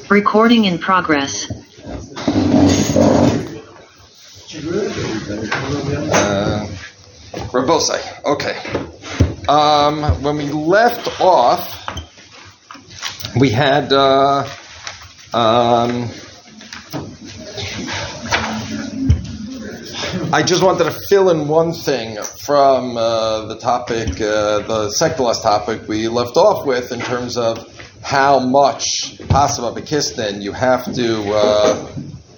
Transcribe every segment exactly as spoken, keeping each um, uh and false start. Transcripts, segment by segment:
Recording in progress. Uh, Rabosai. Okay. Um, when we left off, we had uh, um, I just wanted to fill in one thing from uh, the topic, uh, the second to last topic we left off with, in terms of how much Pasava B'Kisnin you have to uh,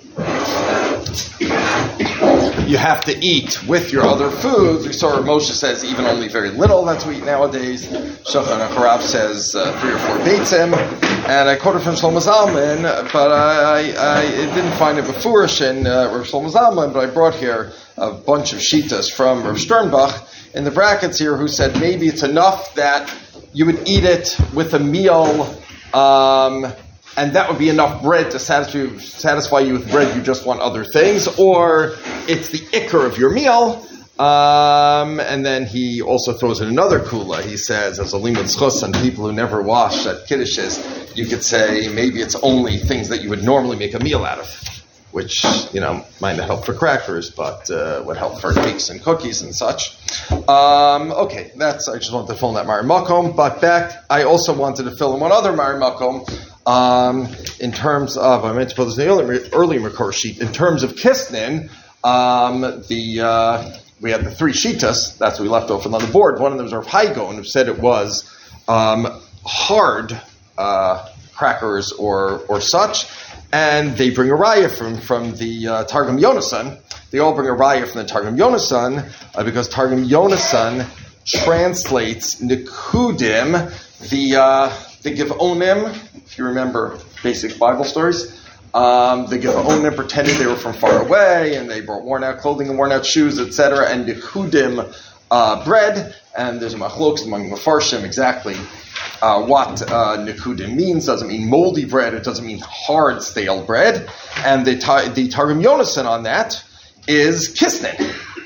you have to eat with your other foods. We saw Moshe says even only very little. That's what we eat nowadays. Shulchan Aruch says uh, three or four beitzim, and I quoted from Shlomo Zalman, but I, I, I didn't find it before in uh, Shlomo Zalman, but I brought here a bunch of shitas from Rav Sternbach in the brackets here, who said maybe it's enough that you would eat it with a meal, um, and that would be enough bread to satisfy you, satisfy you with bread. You just want other things, or it's the ikar of your meal. Um, and then he also throws in another kula. He says, as a limud schus on people who never wash at kiddushes, you could say maybe it's only things that you would normally make a meal out of, which, you know, might not help for crackers, but uh, would help for cakes and cookies and such. Um, okay, that's, I just wanted to fill in that Mari Makom, but back, I also wanted to fill in one other Mari Makom, um, in terms of, I meant to put this in the early, early Makor sheet, in terms of Kisnin, um, the, uh, we had the three Shitas, that's what we left off on the board. One of them was Rav Haigon, who said it was, um, hard, uh, crackers or, or such. And they bring a raya from, from the uh, Targum Yonasan. They all bring a raya from the Targum Yonasan uh, because Targum Yonasan translates Nikudim, the uh, the Givonim, if you remember basic Bible stories. Um, the Givonim pretended they were from far away and they brought worn out clothing and worn out shoes, et cetera. And Nikudim uh, bread. And there's a machlokes among the Mefarshim exactly Uh, what uh, nikudim means. Doesn't mean moldy bread. It doesn't mean hard, stale bread. And the ta- the Targum Yonasan on that is kisnin.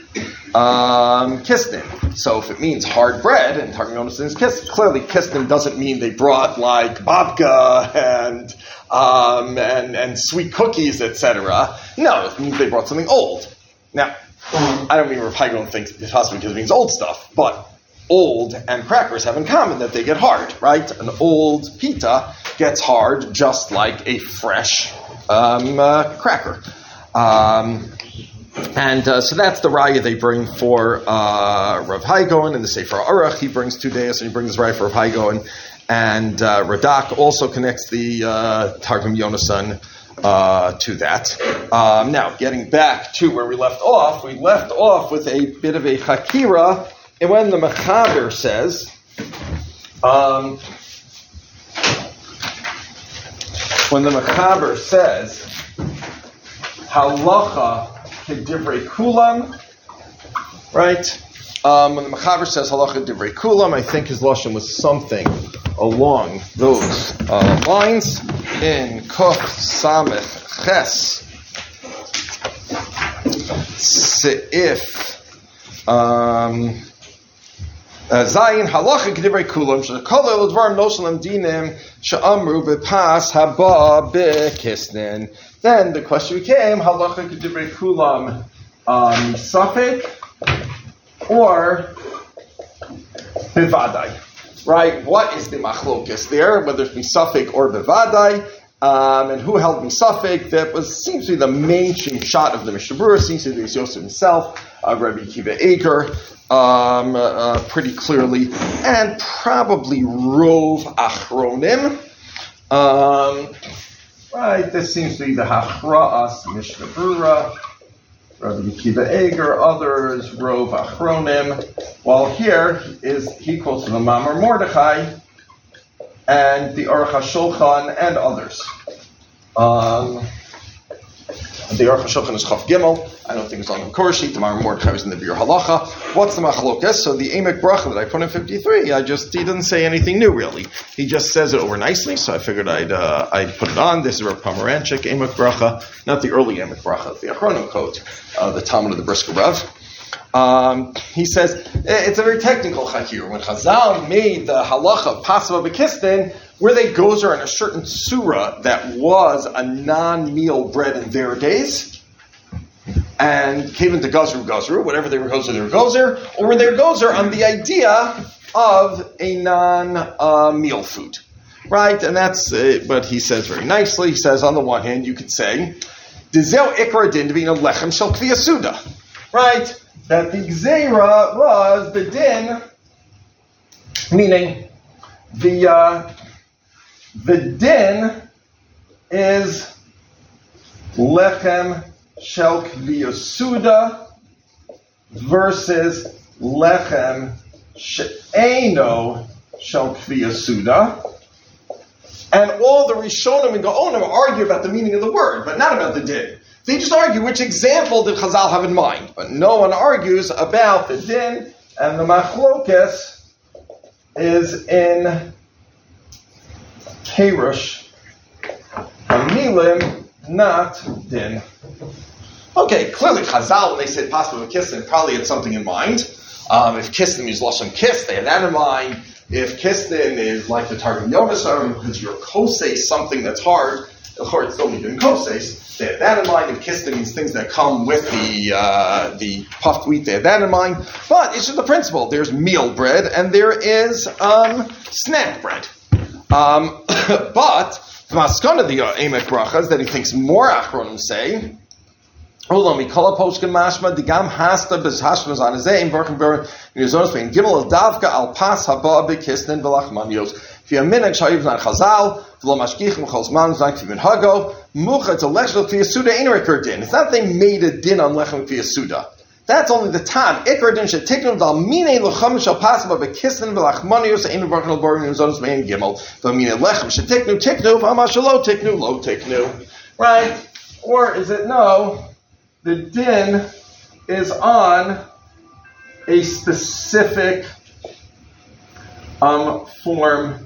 Um, kisnin. So if it means hard bread, and Targum Yonasan is kisnin, clearly kisnin doesn't mean they brought like babka and um, and and sweet cookies, et cetera. No, it means they brought something old. Now, I don't mean Rav Haigon thinks it possibly because it means old stuff, but old and crackers have in common that they get hard, right? An old pita gets hard just like a fresh um, uh, cracker. Um, and uh, so that's the raya they bring for uh, Rav Haigon, and the Sefer Aruch he brings two days, and he brings raya for Rav Haigon. And uh, Radak also connects the uh, Targum Yonasan uh, to that. Um, now, getting back to where we left off, we left off with a bit of a chakira. And when the Mechaber says, um, when the Mechaber says, halacha kedivrei kulam, right? Um, when the Mechaber says halacha kedivrei kulam, I think his lashon was something along those uh, lines in Kuf Samech Ches Seif. Um, Zayin halacha kedivrei kulam shekol eladvarim noshalim dinim she'amru bepas haba bekisnin. Then the question became halacha kedivrei kulam um, safek or bevadai. Right? What is the machlokas there? Whether it's misafek or bevadai. Um, and who held misafek? That was seems to be the mainstream shot of the Mishnah Berurah. Seems to be Yosef himself, uh, Rabbi Akiva Eiger. Um, uh, pretty clearly, and probably Rov Achronim. Um, right, this seems to be the Hachra'as Mishnah Berurah, Rabbi Akiva Eiger, others, Rov Achronim. While here is he quotes from the Mamar Mordechai and the Aruch HaShulchan and others. Um, The Aruch HaShulchan is Chaf Gimel. I don't think it's on the Makor sheet. The Mamar Mordechai is in the Biur Halacha. What's the machlokas? So the Emek Bracha that I put in fifty-three, I just he doesn't say anything new really. He just says it over nicely. So I figured I'd uh, I'd put it on. This is Rav Pomeranchik Emek Bracha, not the early Emek Bracha, the Achronim quote, uh, the Talmud of the Brisker Rav. Um, he says it's a very technical chakir. When Chazal made the halacha of Pasava B'Kisnin, where they gozer in a certain surah that was a non-meal bread in their days, and came into Gazru Gazru, whatever they were gozer, they were gozer, or were they gozer on the idea of a non-meal uh, food. Right? And that's uh, what he says very nicely. He says, on the one hand, you could say, Dizeu ikra din devina lechem shel kviya suda. Right? That the gzeira was the din, meaning the uh, the din is lechem shel kviya suda versus lechem she'eno shel kviya suda. And all the Rishonim and Gaonim argue about the meaning of the word, but not about the din. They just argue which example did Chazal have in mind. But no one argues about the din, and the machlokes is in Kerush Hamilim, not din. Okay, clearly Chazal, when they said possible kissin, probably had something in mind. Um, if kissin means lashon kiss, they had that in mind. If kistin is like the Targum Yonasarim, because you're kosei something that's hard, of course it's only doing koses, they had that in mind. If kistin means things that come with the uh, the puffed wheat, they had that in mind. But it's just the principle. There's meal bread and there is um, snack bread. Um, but the maskana the Emek Brachas that he thinks more Achronim say. Hold on, we call a poskin mashma the gam hasta bezhashmas on zeim berchen ber nizonos bein gimel davka al pas haba bekisnen velachmanios. If you minhag shayiv nan chazal v'lo mashgichim chol man like to hago mucha to lechel fiyasuda ain't record din. It's not they made a din on lechem fiyasuda. That's only the time. Ikar din shetiknum dal mine lecham shal pas haba bekisnen velachmanios ain't berchen ber nizonos bein gimel v'mine lechem shetiknu tiknu v'amashalo tiknu lo tiknu. Right? Or is it no? The din is on a specific um, form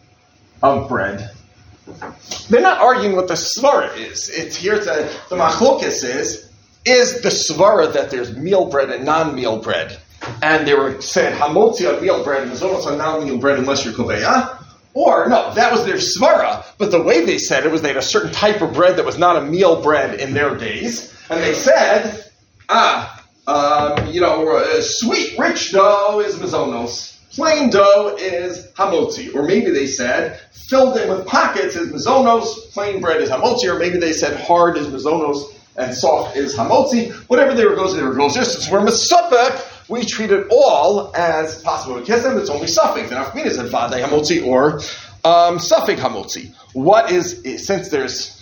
of bread. They're not arguing what the svara is. It's here to the machlokes is is the svara that there's meal bread and non-meal bread, and they were said hamotzi on meal bread and mizonos on non-meal bread unless you're koveya. Or, no, that was their svara, but the way they said it was they had a certain type of bread that was not a meal bread in their days, and they said, ah, um, you know, uh, sweet, rich dough is mizonos, plain dough is hamotzi. Or maybe they said, filled in with pockets is mizonos, plain bread is hamotzi, or maybe they said hard is mizonos and soft is hamotzi. Whatever they were goes, they were goes. Since we're misupek, we treat it all as possible kissim. It's only suffix. The nafkamina is vadai hamotzi or um, suffix hamotzi. What is, since there's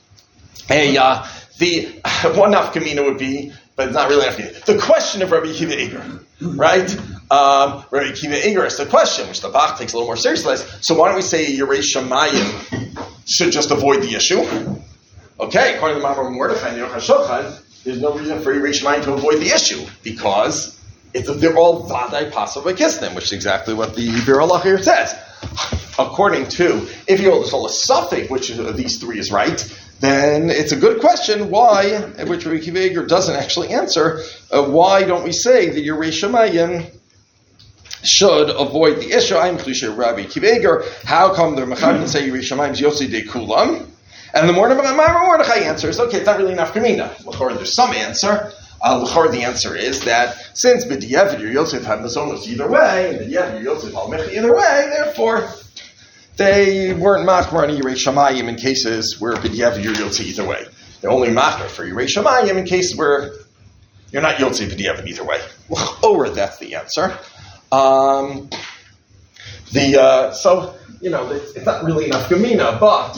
a, uh, the, one nafkamina would be, but it's not really nafkamina. The question of Rabbi Akiva Eiger, right? Um, Rabbi Akiva Eiger is the question, which the Bach takes a little more seriously. So why don't we say Yerei Shamayim should just avoid the issue? Okay, according to the Mamar Mordechai and Yochai Shochan, there's no reason for Yerei Shamayim to avoid the issue, because it's, they're all vadai pasav v'kisnim, which is exactly what the Bir Halach here says. According to, if you hold this whole suffix, which of these three is right, then it's a good question why, which Rabbi Akiva Eiger doesn't actually answer, uh, why don't we say that Yerei Shamayim should avoid the issue? I'm cliche Rabbi Akiva Eiger. How come the Mechad can say Yerei Shamayim's Yossi de Kulam? And the Mordechai answers, okay, it's not really enough kamina. L'chor, there's some answer. Uh, L'chor, the answer is that since b'diavad your Yosef had mazonos either way, and b'diavad your Yosef al mechi either way, therefore they weren't machmer on Yerei Shamayim in cases where b'diavad your Yosef either way. They're only machmer for Yerei Shamayim in cases where you're not Yosef b'diavad either way. Or that's the answer. Um, the uh, so you know it's, it's not really enough kamina, but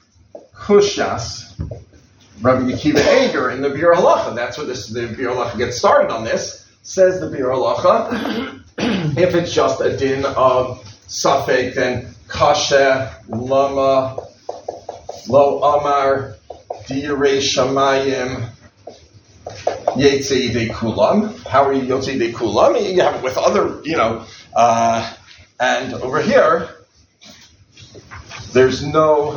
Kushas, Rabbi Akiva Eiger in the Bir Halacha, that's what this, the Bir Halacha gets started on this, says the Bir Halacha, if it's just a din of Safek, then Kasher, Lama, Lo Amar, Direi Shamayim, Yetzei De Kulam. How are you Yetzei De Kulam? You have it with other, you know, uh, and over here, there's no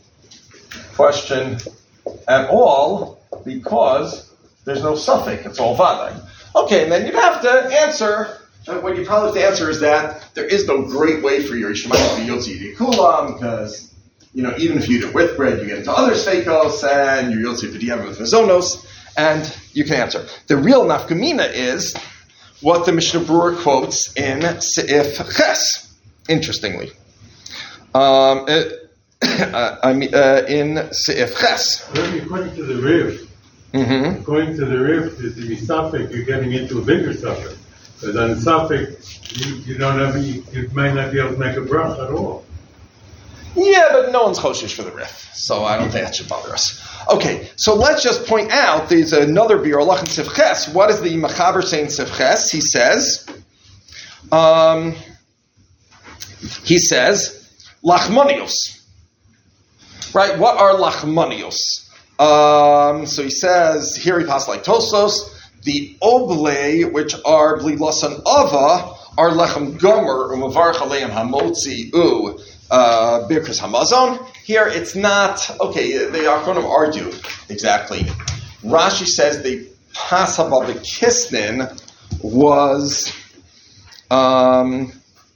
question at all because there's no suffix. It's all vadai. Okay, and then you'd have to answer And what you probably have to answer is that there is no great way for your Yishmael to be Yotzi Kulam, because, you know, even if you eat it with bread, you get into other steakos, and you're Yotzi V'diyam with Mazonos, and you can answer. The real nafkamina is what the Mishnah Berurah quotes in Seif Ches, interestingly. Um, it, uh, I mean, uh, in Seif Ches. According to the Riv, mm-hmm. according to the Riv, to the Suffolk, you're getting into a bigger Suffolk. Because on Suffolk, you, you don't have, you, you might not be able to make a brach at all. Yeah, but no one's choshish for the Rif, so I don't think that should bother us. Okay, so let's just point out, there's another Biur Halach in Seif Ches. What is the Machaber saying in Seif Ches? He says, um, he says, Lachmanios. Right, what are Lachmanios? Um, so he says, here he passes like Tosos, the oblei, which are bli lasan ava, are lechem gomer, umavarch aleim hamotzi u, Uh, Birkus Hamazon. Here it's not, okay, the Achronim argue exactly. Rashi says the Pasaba B'Kisnin was um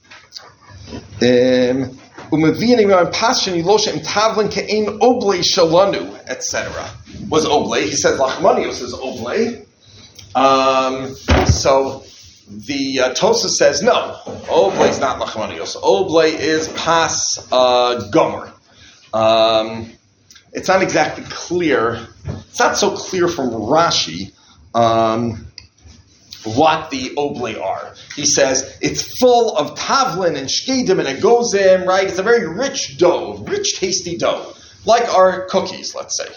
Umavinim on Pashin Yilosha im Tavlin Ke'in Oblei Shalanu, et cetera. Was Oblei. He says Lachmanios is Oblei. Um, so The uh, Tosa says no. Oblei is not lachmanios. Oblei is pas uh, gomer. Um, it's not exactly clear. It's not so clear from Rashi um, what the oblei are. He says it's full of tavlin and shkedim and egozim. Right? It's a very rich dough, rich, tasty dough, like our cookies. Let's say.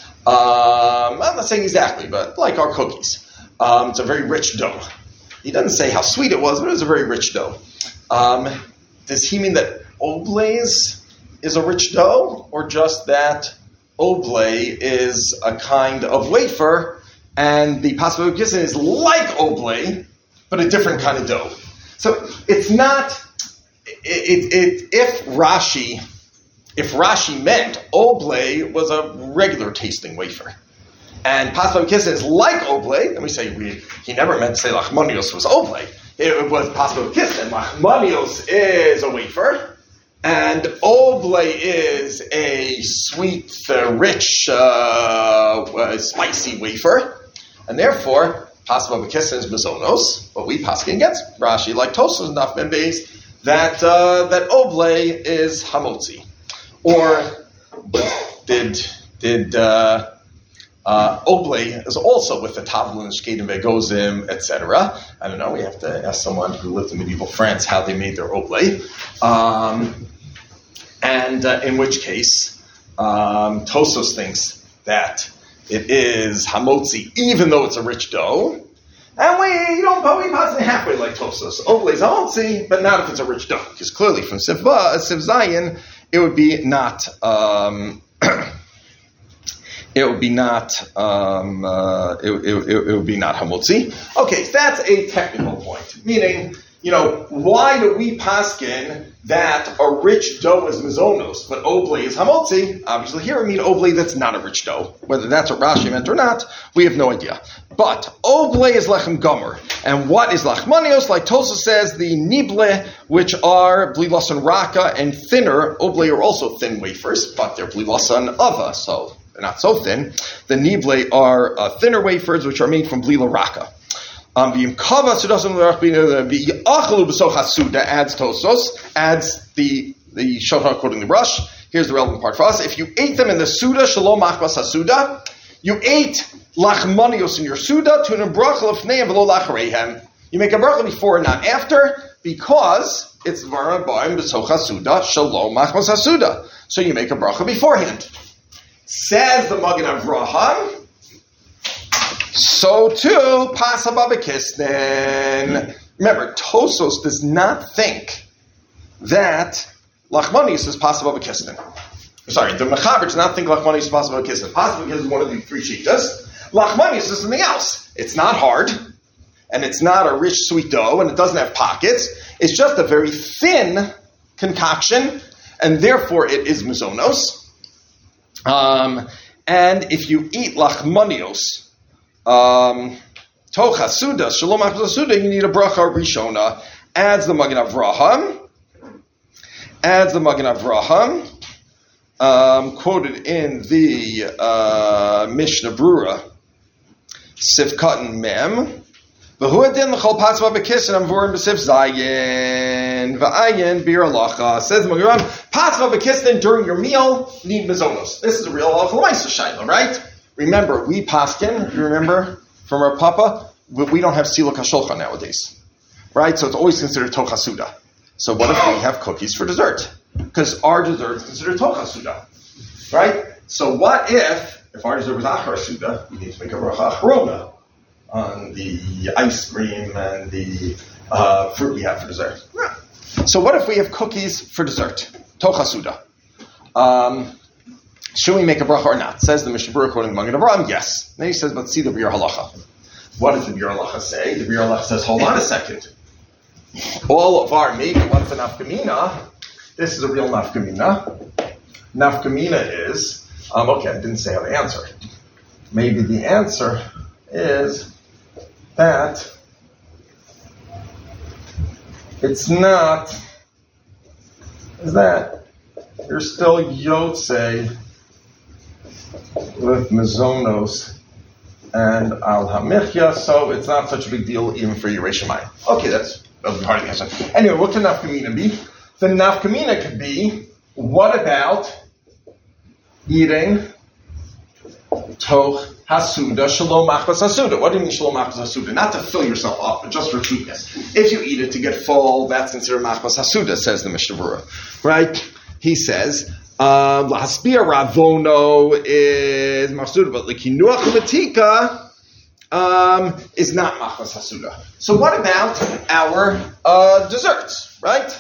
Um, I'm not saying exactly, but like our cookies. Um, it's a very rich dough. He doesn't say how sweet it was, but it was a very rich dough. Um, does he mean that oblaze is a rich dough, or just that oblay is a kind of wafer, and the Pasuk Gisin is like oblay, but a different kind of dough? So it's not. It, it, it, if Rashi, if Rashi meant oblay was a regular tasting wafer, and Pasuk Kisin is like oblei, and we say we, he never meant to say Lachmanios was oblei. It was Pasuk Kisin. Lachmanios is a wafer, and oblei is a sweet, uh, rich, uh, uh, spicy wafer, and therefore Pasuk Kisin is Mazonos. But we paskin against Rashi, like Tosfos and Daf Beis, that uh, that oblei is Hamotzi, or did did. Uh, Uh, oblei is also with the tavlin, shkedim, begozim, et cetera. I don't know. We have to ask someone who lived in medieval France how they made their oblei. Um, and uh, in which case, um, Tosos thinks that it is hamotzi, even though it's a rich dough. And we, you know, but we pass it halfway like Tosos. Oblei is hamotzi, but not if it's a rich dough, because clearly from Sivba, Siv Zayin, it would be not. Um, It would be not. Um, uh, it, it, it would be not hamotzi. Okay, so that's a technical point. Meaning, you know, why do we paskin that a rich dough is mazonos, but oblei is hamotzi? Obviously, here we mean oblei that's not a rich dough. Whether that's what Rashi meant or not, we have no idea. But oblei is lechem gomer, and what is lachmanios? Like Tosa says, the nible, which are blilasan raka and thinner. Oblei are also thin wafers, but they're blilasan ava, so. They're not so thin. The nible are uh, thinner wafers, which are made from blila raka. Um, adds tosos, adds the the shofar according to Rush. Here's the relevant part for us. If you ate them in the suda, shalom machbas hasuda, you ate lachmanios in your suda to an bracha lefnei and below lachareihem. You make a bracha before and not after, because it's v'aron ba'im b'soch hasuda, shalom machbas hasuda. So you make a bracha beforehand. Says the Magen Avraham, so too, Pasaba B'Kisnin. Remember, Tosos does not think that Lachmanios is Pasaba B'Kisnin. Sorry, the Mechaber does not think Lachmanios is Pasaba B'Kisnin. Pasaba B'Kisnin is one of the three shitas. Lachmanios is something else. It's not hard, and it's not a rich sweet dough, and it doesn't have pockets. It's just a very thin concoction, and therefore it is Mazonos. Um, and if you eat lachmanios, um, Tocha Suda, Shalom Achbasa Suda, you need a bracha Rishona. Adds the Magen Avraham. Adds the Magen Avraham. Um, quoted in the uh, Mishnah Brura, Sifkat Mem. V'huadin l'chol patzva b'kissin amvorim b'sif zayin v'ayin bir halacha. Says the Magen patzva b'kissin during your meal need mizonos. This is a real halacha l'maisa shayla, right? Remember, we paskin. You remember from our papa, we don't have siluk hashulchan nowadays, right? So it's always considered tocha suda. So what if we have cookies for dessert? Because our dessert is considered tocha suda, right? So what if if our dessert was achar suda, we need to make a bracha achrona on the ice cream and the uh, fruit we have for dessert. So what if we have cookies for dessert? Tocha Suda. Um, should we make a bracha or not? Says the Mishnah Berurah quoting the Magen Avraham, yes. Then he says, but see the Biur Halacha. What does the Biur Halacha say? The Biur Halacha says, hold on a second. All of our, maybe what's the nafkamina? This is a real nafkamina. Nafkamina is, um, okay, I didn't say how to answer. Maybe the answer is that it's not, is that you're still Yotze with Mizonos and Al Hamichya, so it's not such a big deal even for Yeresh Shamayim. Okay, that's, that'll be hard to answer. Anyway, what can nafkamina be? The nafkamina could be, what about eating toch hasuda shalom machbas hasuda? What do you mean shalom machbas hasuda? Not to fill yourself up, but just for sweetness. If you eat it to get full, that's considered machbas hasuda, says the Mishnah Berurah. Right? He says, um, lahaspia ravono is machsuda, but likinuach matika um, is not machbas hasuda. So what about our uh, desserts, right?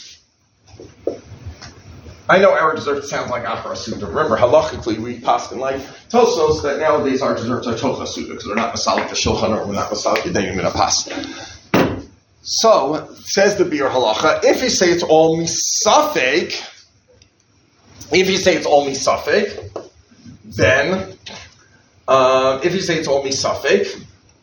I know our dessert sounds like achar suda. Remember, halachically, we paskin like Tosos that nowadays our desserts are tocha suda because they're not masalik the shulchan or we're not masalik yedayim in a pas. So, says the Biur Halacha, if you say it's all misafek, if you say it's all misafek, then, uh, if you say it's all misafek,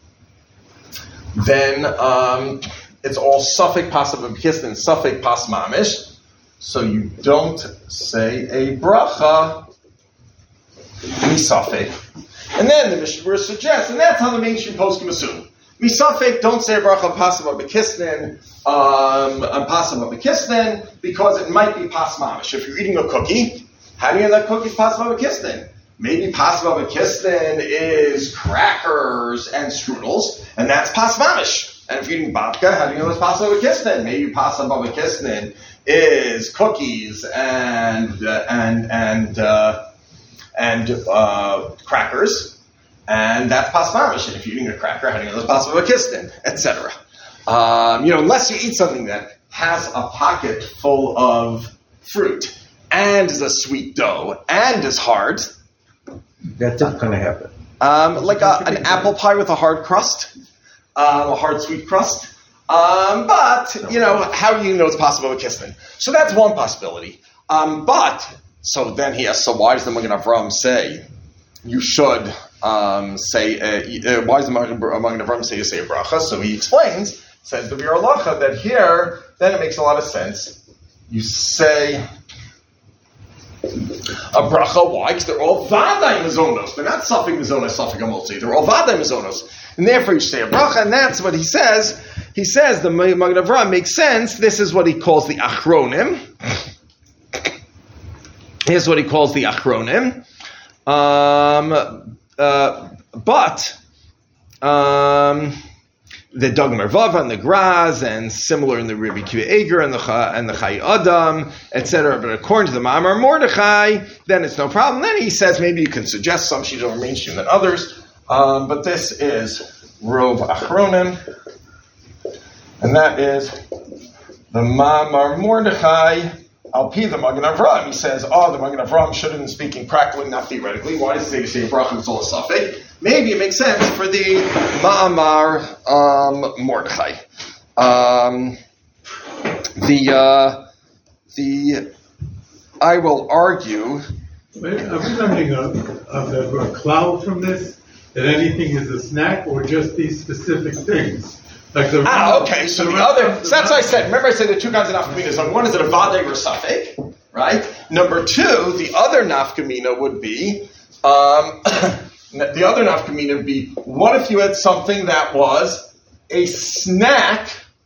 then um, it's all safek pas b'kisnin and safek pas mamish. So you don't say a bracha misafek. And then the Mishnah Berurah suggests, and that's how the mainstream poskim assume. Misafek, don't say a bracha pasava b'kisnin, um, on pasava b'kisnin, because it might be pas mamish. If you're eating a cookie, how do you know that cookie's pasava b'kisnin? Maybe pasava b'kisnin is crackers and strudels, and that's pas mamish. And if you're eating babka, how do you know it's pasava b'kisnin? Maybe pasava b'kisnin is cookies and uh, and and uh, and uh, crackers, and that's pas mamish. And if you're eating a cracker, how do you know it's pasava b'kisnin, et cetera. Um, you know, unless you eat something that has a pocket full of fruit and is a sweet dough and is hard. That's not going to happen. Um, like a, an apple pie with a hard crust, um, a hard sweet crust. Um, but, you know, how do you know it's possible with Kisnin? So that's one possibility. Um, but, so then he asks, so why does the Magen Avraham say you should um, say, uh, uh, why does the Magen Avraham say you say a bracha? So he explains, says the Biur Halacha, that here, then it makes a lot of sense. You say a bracha, why? Because they're all vaday mizonos. They're not suffik mizonos, suffik amotzi. They're all vaday mizonos. And therefore you say a bracha, and that's what he says. He says the Magen Avraham makes sense. This is what he calls the achronim. Here's what he calls the achronim. Um, uh, but um, the Dag Mervava and the Graz, and similar in the Rabbi Akiva Eiger and the and the Chai Adam, et cetera. But according to the Ma'amar Mordechai, then it's no problem. Then he says maybe you can suggest some sheets are more mainstream than others. Um, but this is Rov Achronim. And that is the Ma'amar Mordechai, Al Pi the Magen Avraham. He says, oh, the Magen Avraham should have been speaking practically, not theoretically. Why does he say bracha is all a suffix? Maybe it makes sense for the Ma'amar um, Mordechai. Um, the, uh, the, I will argue. Wait, are we learning a, a, a cloud from this? that anything is a snack or just these specific things? Like the ah, okay. So the other, so that's what I said. Remember I said the two kinds of nafkaminas. On one is it a vadeg or safek, right? Number two, the other nafkamina would be, um, the other nafkamina would be, what if you had something that was a snack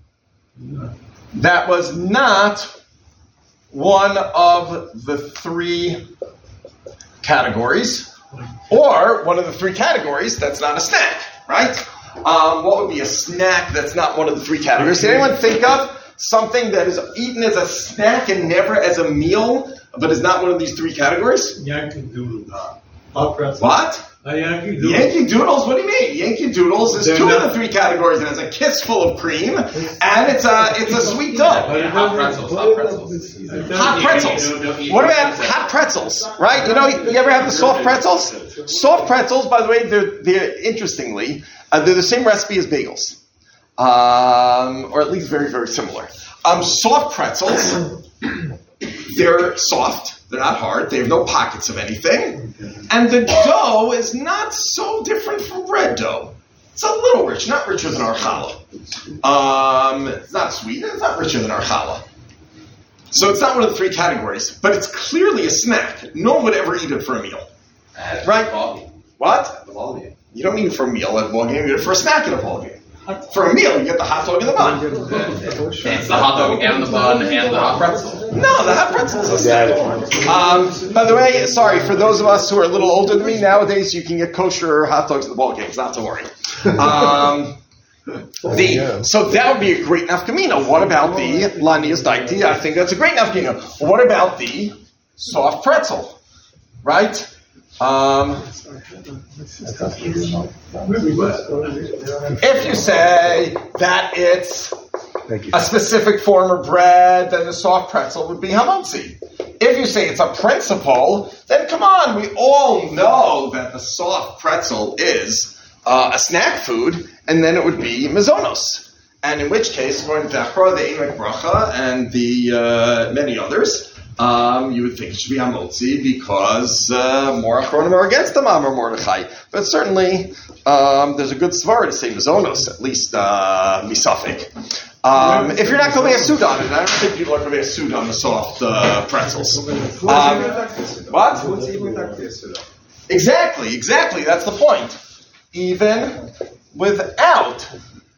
that was not one of the three categories, or one of the three categories that's not a snack, right? Um, what would be a snack that's not one of the three categories? Can anyone think of something that is eaten as a snack and never as a meal, but is not one of these three categories? Yankee Doodle. Hot pretzels. What? A Yankee Doodle. Yankee Doodles? What do you mean? Yankee Doodles is They're two not- of the three categories. It has a kiss full of cream, and it's a it's a sweet dough. But it Hot doesn't- pretzels, hot pretzels. it doesn't- Hot pretzels. What about hot pretzels? Right? You know, you ever have the soft pretzels? Soft pretzels, by the way, they're they're interestingly uh, they're the same recipe as bagels, um, or at least very very similar. Um, soft pretzels, they're soft. They're not hard. They have no pockets of anything, and the dough is not so different from bread dough. It's a little rich, not richer than our challah. Um, it's not sweet. It's not richer than our challah. So it's not one of the three categories, but it's clearly a snack. No one would ever eat it for a meal. Right? What? You don't eat it for a meal at a ball game. You eat it for a snack at a ball game. For a meal, you get the hot dog and the bun. It's the hot dog and the bun and the hot pretzel. No, the hot pretzel is a snack. Um, by the way, sorry, for those of us who are a little older than me, nowadays you can get kosher hot dogs at the ball games, not to worry. Um, the, so that would be a great nafkamina. What about the lanias daiti? I think that's a great nafkamina. What about the soft pretzel? Right? Um, if you say that it's a specific form of bread, then the soft pretzel would be hamotzi. If you say it's a principle, then come on, we all know that the soft pretzel is uh, a snack food, and then it would be mazonos. And in which case, according to Dechra, the Emek Bracha, and the uh, many others, Um, you would think it should be Hamotzi because uh, more Achronim are against the Mamar Mordechai. But certainly, um, there's a good svar to say Mazonos, at least uh, Misafik. Um, if you're not going to be a suit on it, I don't think people are going to be a suit on the soft uh, pretzels. Um, what? Exactly, exactly. That's the point. Even without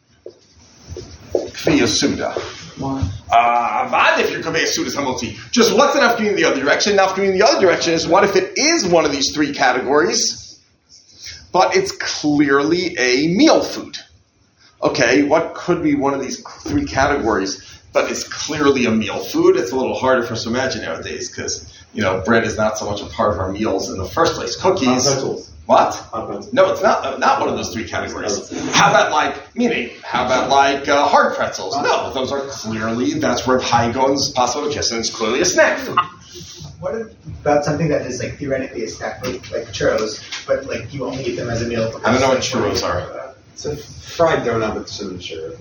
Kfiyah Suda. Uh, but if you're Kaveh Sudas Hamotzi, just what's the nafkamina in the other direction? Nafkamina in the other direction is what if it is one of these three categories, but it's clearly a meal food? Okay, what could be one of these three categories, but it's clearly a meal food? It's a little harder for us to imagine nowadays because, you know, bread is not so much a part of our meals in the first place. Cookies. What? No, it's not not one of those three categories. How about like, meaning, how about like uh, hard pretzels? No, those are clearly, that's where Hai Gaon's possible kissin is clearly a snack food. What about something that is like theoretically a snack food, like churros, but like you only eat them as a meal? I don't know what churros are. It's a fried donut with cinnamon sugar.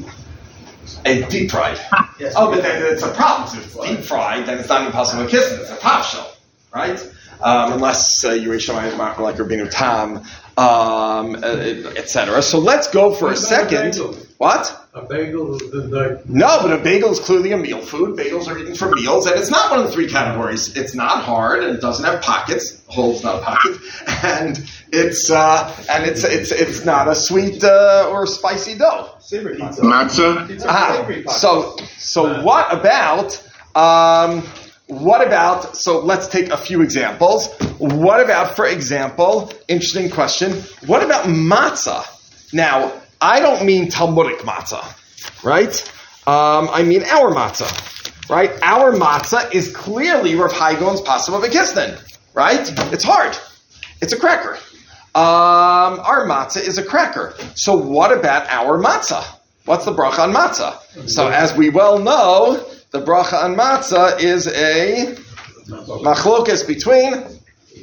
A deep fried. Yes. Oh, but then it's a problem. If it's deep fried, then it's not even possible to kiss it. It's a top shell, right? Um, unless uh, you reach somebody like Rabbeinu Tam, um, et cetera. So let's go for a second. What? A bagel is like... No, but a bagel is clearly a meal food. Bagels are eaten for meals, and it's not one of the three categories. It's not hard, and it doesn't have pockets. Hole's not a pocket, and it's uh, and it's it's it's not a sweet uh, or spicy dough. Savory pizza. Matzah. Ah, so so what about um, what about? So let's take a few examples. What about, for example, interesting question. What about matzah? Now, I don't mean Talmudic matzah, right? Um, I mean our matzah, right? Our matzah is clearly Rav Hai Gaon's Pasuk of Akisnan, right? It's hard. It's a cracker. Um, our matzah is a cracker. So what about our matzah? What's the bracha on matzah? So as we well know, the bracha on matzah is a machlokas between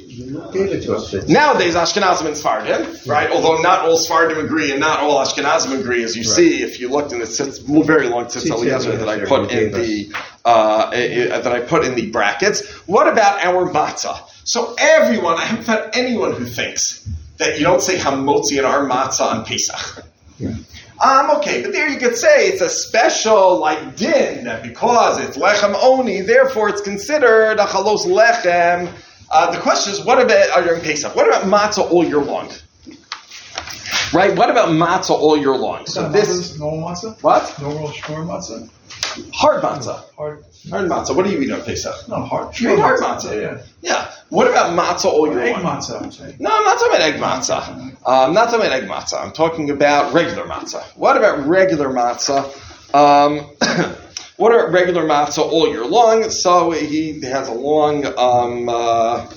nowadays Ashkenazim and Sfardim, right? Although not all Sfardim agree and not all Ashkenazim agree, as you right. see if you looked in the tzitz, very long tzitz eliezer that I put in the uh, that I put in the brackets. What about our matzah? So everyone, I haven't found anyone who thinks that you don't say hamotzi in our matzah on Pesach. Yeah. Um, okay, but there you could say it's a special, like, din, that because it's lechem oni, therefore it's considered a chalos lechem. Uh, the question is, what about during Pesach? What about matzah all year long? Right? What about matzah all year long? So this normal matzah? What? Normal shmur matzah? Hard matzah. Hard. Hard matzah. What do you eat on Pesach? No, hard. You eat hard matzah. Yeah. Yeah. What about matzah all year Egg long? matzah, I'm saying. No, I'm not talking about egg matzah. Uh, I'm not talking about egg matzah. I'm talking about regular matzah. What about regular matzah? Um, what about regular matzah all year long? So he has a long um, uh,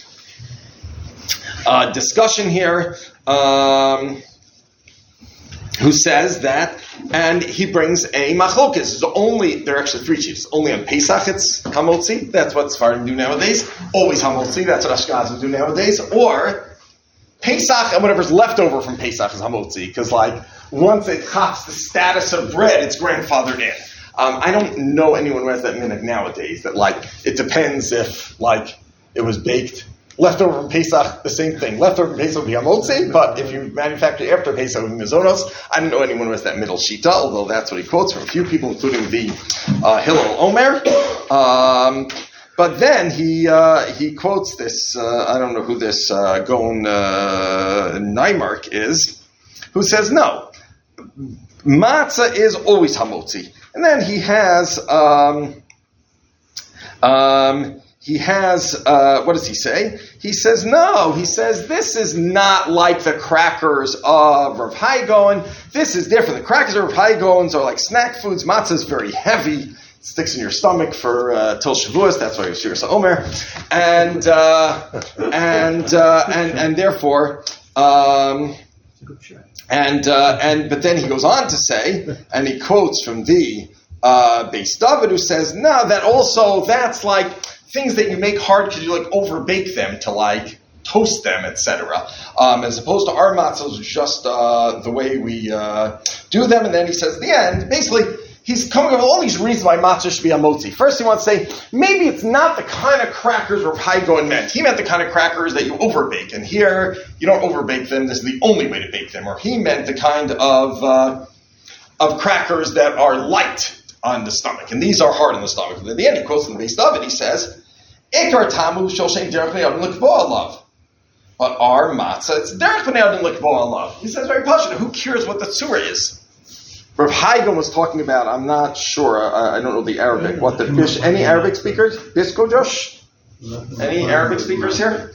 uh, discussion here. Um, who says that, and he brings a machlokes. It's only, there are actually three chiefs. Only on Pesach it's hamotzi. That's what Sfardim do nowadays. Always hamotzi. That's what Ashkenazim do nowadays. Or Pesach and whatever's left over from Pesach is hamotzi. Because like, once it hops the status of bread, it's grandfathered in. Um, I don't know anyone who has that minute nowadays that like, it depends if like, it was baked. Leftover from Pesach, the same thing. Leftover from Pesach would be hamotzi, but if you manufacture after Pesach with mizonos, I don't know anyone who has that middle shita, although that's what he quotes from a few people, including the uh, Hillel Omer. Um, but then he uh, he quotes this, uh, I don't know who this uh, Gon uh, Naimark is, who says no, matzah is always hamotzi. And then he has... Um, um, He has, uh, what does he say? He says, no, he says, this is not like the crackers of Rav Hai Gaon. This is different. The crackers of Rav Hai Gaons are like snack foods. Matzah is very heavy. It sticks in your stomach for, uh, till Shavuos. That's why it's Shir Omer. And, uh, and, uh, and, and therefore, um, and, uh, and, but then he goes on to say, and he quotes from the, uh, Beis David, who says, no, that also, that's like, things that you make hard because you like over bake them to like toast them, et cetera. Um, as opposed to our matzahs, which is just uh, the way we uh, do them. And then he says at the end, basically, he's coming up with all these reasons why matzah should be hamotzi. First, he wants to say maybe it's not the kind of crackers Rav Hai Gaon meant. He meant the kind of crackers that you overbake, and here you don't overbake them. This is the only way to bake them. Or he meant the kind of uh, of crackers that are light on the stomach, and these are hard on the stomach. And at the end, he quotes from the Beis David. He says. Ikar tamu shoshem derech b'nei adam l'kvoa alav. But our matzah, it's derech b'nei adam l'kvoa alav. He says very passionate. Who cares what the tzura is? Rav Hai Gaon was talking about. I'm not sure. I, I don't know the Arabic. What the fish? Any Arabic speakers? Bisco Josh? Any Arabic speakers here?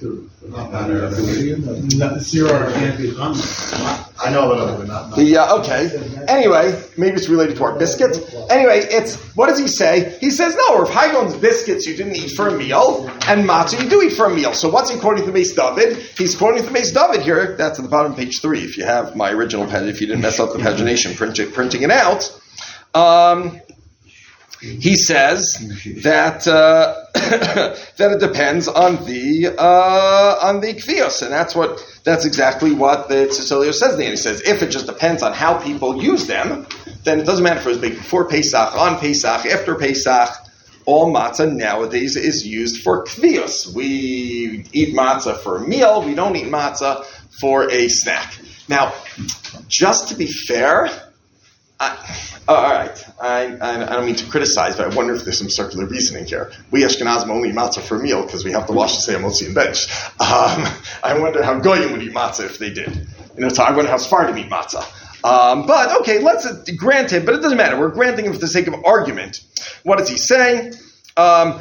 I know a little bit, not The, uh, okay. Anyway, maybe it's related to our biscuits. Anyway, it's, what does he say? He says, no, Rav Hai Gaon's biscuits you didn't eat for a meal, and matzah you do eat for a meal. So what's he quoting to the Beis David? He's quoting to the Beis David here. That's at the bottom of page three. If you have my original pen, if you didn't mess up the pagination, print it, printing it out. Um, He says that uh, that it depends on the uh, on the kvios, and that's what that's exactly what the Tzitzelio says. There, he says if it just depends on how people use them, then it doesn't matter if it was baked before Pesach, on Pesach, after Pesach. All matzah nowadays is used for kvios. We eat matzah for a meal. We don't eat matzah for a snack. Now, just to be fair. I, oh, all right. I, I, I don't mean to criticize, but I wonder if there's some circular reasoning here. We Ashkenazim only eat matzah for a meal because we have to wash the Motzi and bench. Um, I wonder how Goyim would eat matzah if they did. You know, so I wonder how Sfardim eat matzah. Um, but okay, let's uh, grant him. But it doesn't matter. We're granting him for the sake of argument. What is he saying? Um,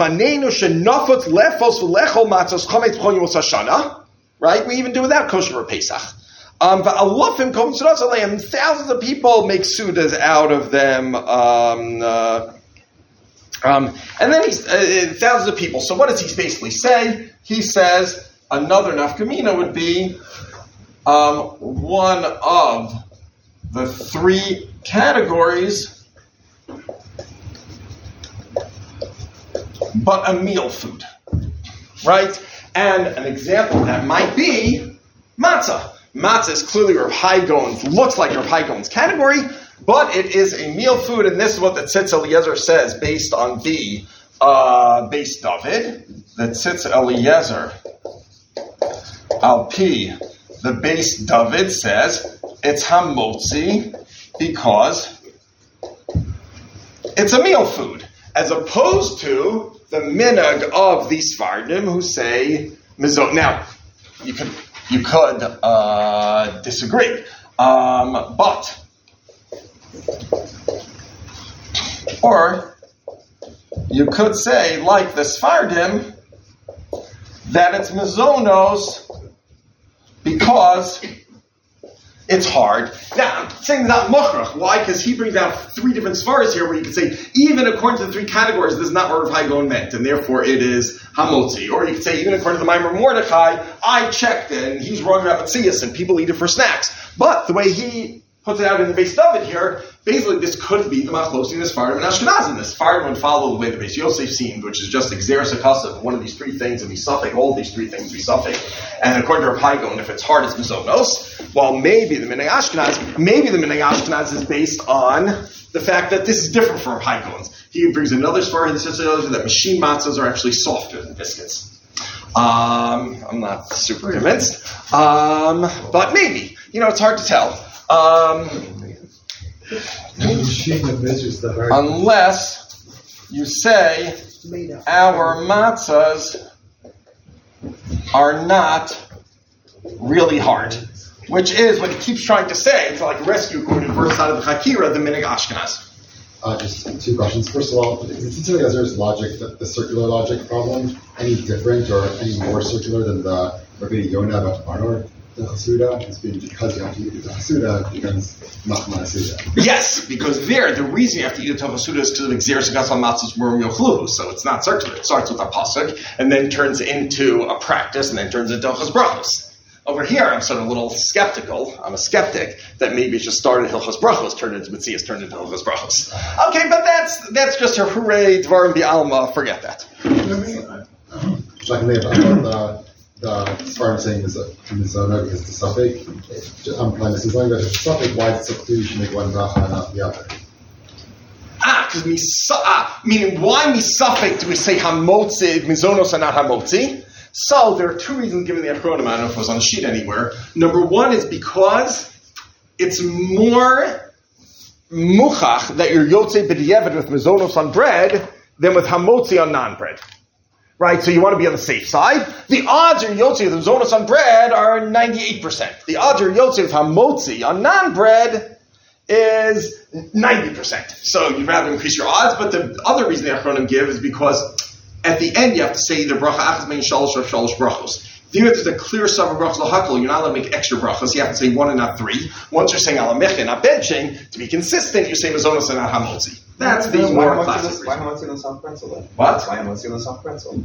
right? We even do without kosher for Pesach. Um, thousands of people make sudas out of them. Um, uh, um, and then he's, uh, thousands of people. So what does he basically say? He says another nafkamina would be um, one of the three categories, but a meal food. Right? And an example of that might be matzah. Matzah is clearly Rav Hai Gaon's, looks like Rav Hai Gaon's category, but it is a meal food, and this is what the Tzitz Eliezer says based on the uh, Beis David. The Tzitz Eliezer, al pi the base David says it's hamotzi because it's a meal food, as opposed to the minhag of the Sfardim who say mizot. Now, you could you could uh, disagree, um, but or you could say, like the Sfardim, that it's mizonos because it's hard. Now, I'm saying it's not mochrach. Why? Because he brings down three different svaras here where you can say, even according to the three categories, this is not what Rav Hai meant, and therefore it is hamotzi. Or you could say, even according to the Maimer Mordechai, I checked it, and he's wrong about Matthias, and people eat it for snacks. But the way he puts it out in the base David here, basically this could be the machlosi in the Sfardim and Ashkenazim. The Sfardim would follow the way the base Yosef seemed, which is just exeris akasav, one of these three things, and be suffix, all of these three things be suffix. And according to Rav Hai Gaon, if it's hard, it's mizonos. While maybe the Minhag Ashkenaz, maybe the Minhag Ashkenaz is based on the fact that this is different from Rav Hai Gaon's. He brings another Svar that says that machine matzahs are actually softer than biscuits. Um, I'm not super convinced, um, but maybe. You know, it's hard to tell. Um, unless you say our matzahs are not really hard, which is what he keeps trying to say to like rescue, according to the first side of the Chakira, the Minhag Ashkenaz. Uh, just two questions. First of all, is it Ezra's logic, the, the circular logic problem, any different or any more circular than the Rabbi Yonah about Barnor? The Hasuda is being because you have to eat the Hasuda becomes Machma Hasuda. Yes, because there, the reason you have to eat the Hasuda is because of Xeris Gasal Matzos Murim Yochlu, so it's not circular. It starts with a pasuk and then turns into a practice and then turns into Hilchos Brachos. Over here, I'm sort of a little skeptical. I'm a skeptic that maybe it just started Hilchos Brachos, turned into Mitzias, turned into Hilchos Brachos. Okay, but that's that's just her hooray Dvarim B'Alma. Forget that. Secondly, about the the Sfardim saying is a Mizona because it's a suffix. I'm applying this as long as it's a suffix. Why is it so clear you should make one bracha and not the other? Ah, because me ah, meaning why me suffix do we say hamotzi mizonos and not hamotzi? So there are two reasons given the Achronim. I don't know if it was on the sheet anywhere. Number one is because it's more muchach that you're yotzei b'diavad with mizonos on bread than with hamotzi on non-bread. Right, so you want to be on the safe side. The odds are Yotzi with Zonos on bread are ninety-eight percent. The odds are Yotzi with Hamotzi on non-bread is ninety percent. So you'd rather increase your odds, but the other reason the Achronim give is because at the end you have to say the bracha achas mein shalosh or shalosh brachos. Even if there's a clear sum of brachos l'hakol, you're not allowed to make extra brachos. You have to say one and not three. Once you're saying alameche, not benching, to be consistent, you say Mizonos and not Hamotzi. That's the more classic. Why Hamotzi no soft pretzel then? What? Why Hamotzi no soft pretzel?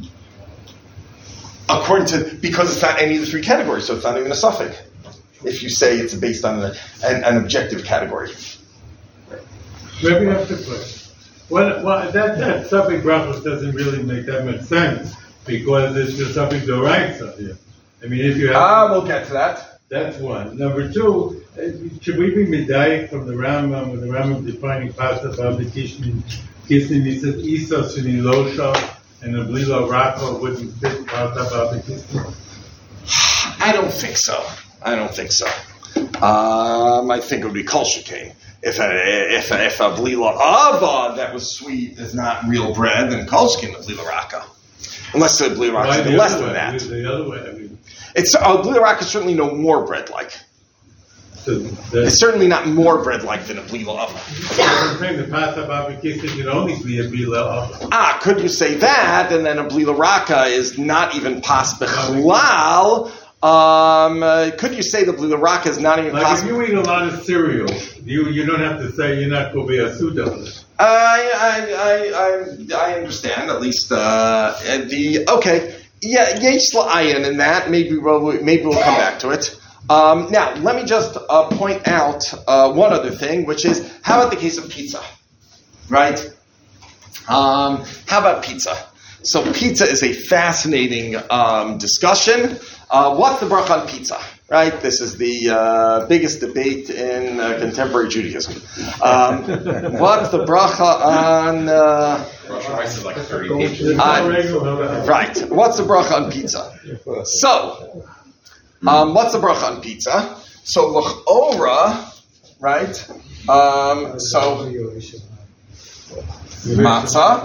According to, because it's not any of the three categories, so it's not even a suffix. If you say it's based on a, an, an objective category. Maybe I have to play. Well, well, that, that suffix brachos doesn't really make that much sense because it's just suffix doraisa here. I mean, if you have. Ah, we'll get to that. That's one. Number two, uh, should we be medayik from the Rambam, when the Rambam defining pasta b'abdikishnin kisnin, he says isa shini losha, and the blila raka wouldn't fit pasta b'abdikishnin? I don't think so. I don't think so. Um, I think it would be kol shekain. If a if a, if a blila ava that was sweet is not real bread, then kol shekain the blila raka. Unless the blila raka is less than that. The other way, I mean. It's uh, blila raka is certainly no more bread-like. So it's certainly not more bread-like than a blila ava. I'm saying the pasta b'abdikishnin can only be a blila ava. Ah, could you say that? And then a blila raka is not even pas b'chlal. Um, uh, could you say the blila raka is not even like pas? If you eat a lot of cereal, you you don't have to say you're not going to be a suda. I, I, I, I, I understand, at least, uh, the, okay, yeah, yesh la'ayin in that, maybe we'll, maybe we'll come back to it. Um, now, let me just, uh, point out, uh, one other thing, which is, how about the case of pizza? Right? Um, how about pizza? So pizza is a fascinating, um, discussion. Uh, what's the bracha on pizza? Right? This is the uh, biggest debate in uh, contemporary Judaism. Um, what's the bracha on... Uh, is like thirty pages. on right. What's the bracha on pizza? So, Um, what's the bracha on pizza? So l'chora, right? Um, so matzah,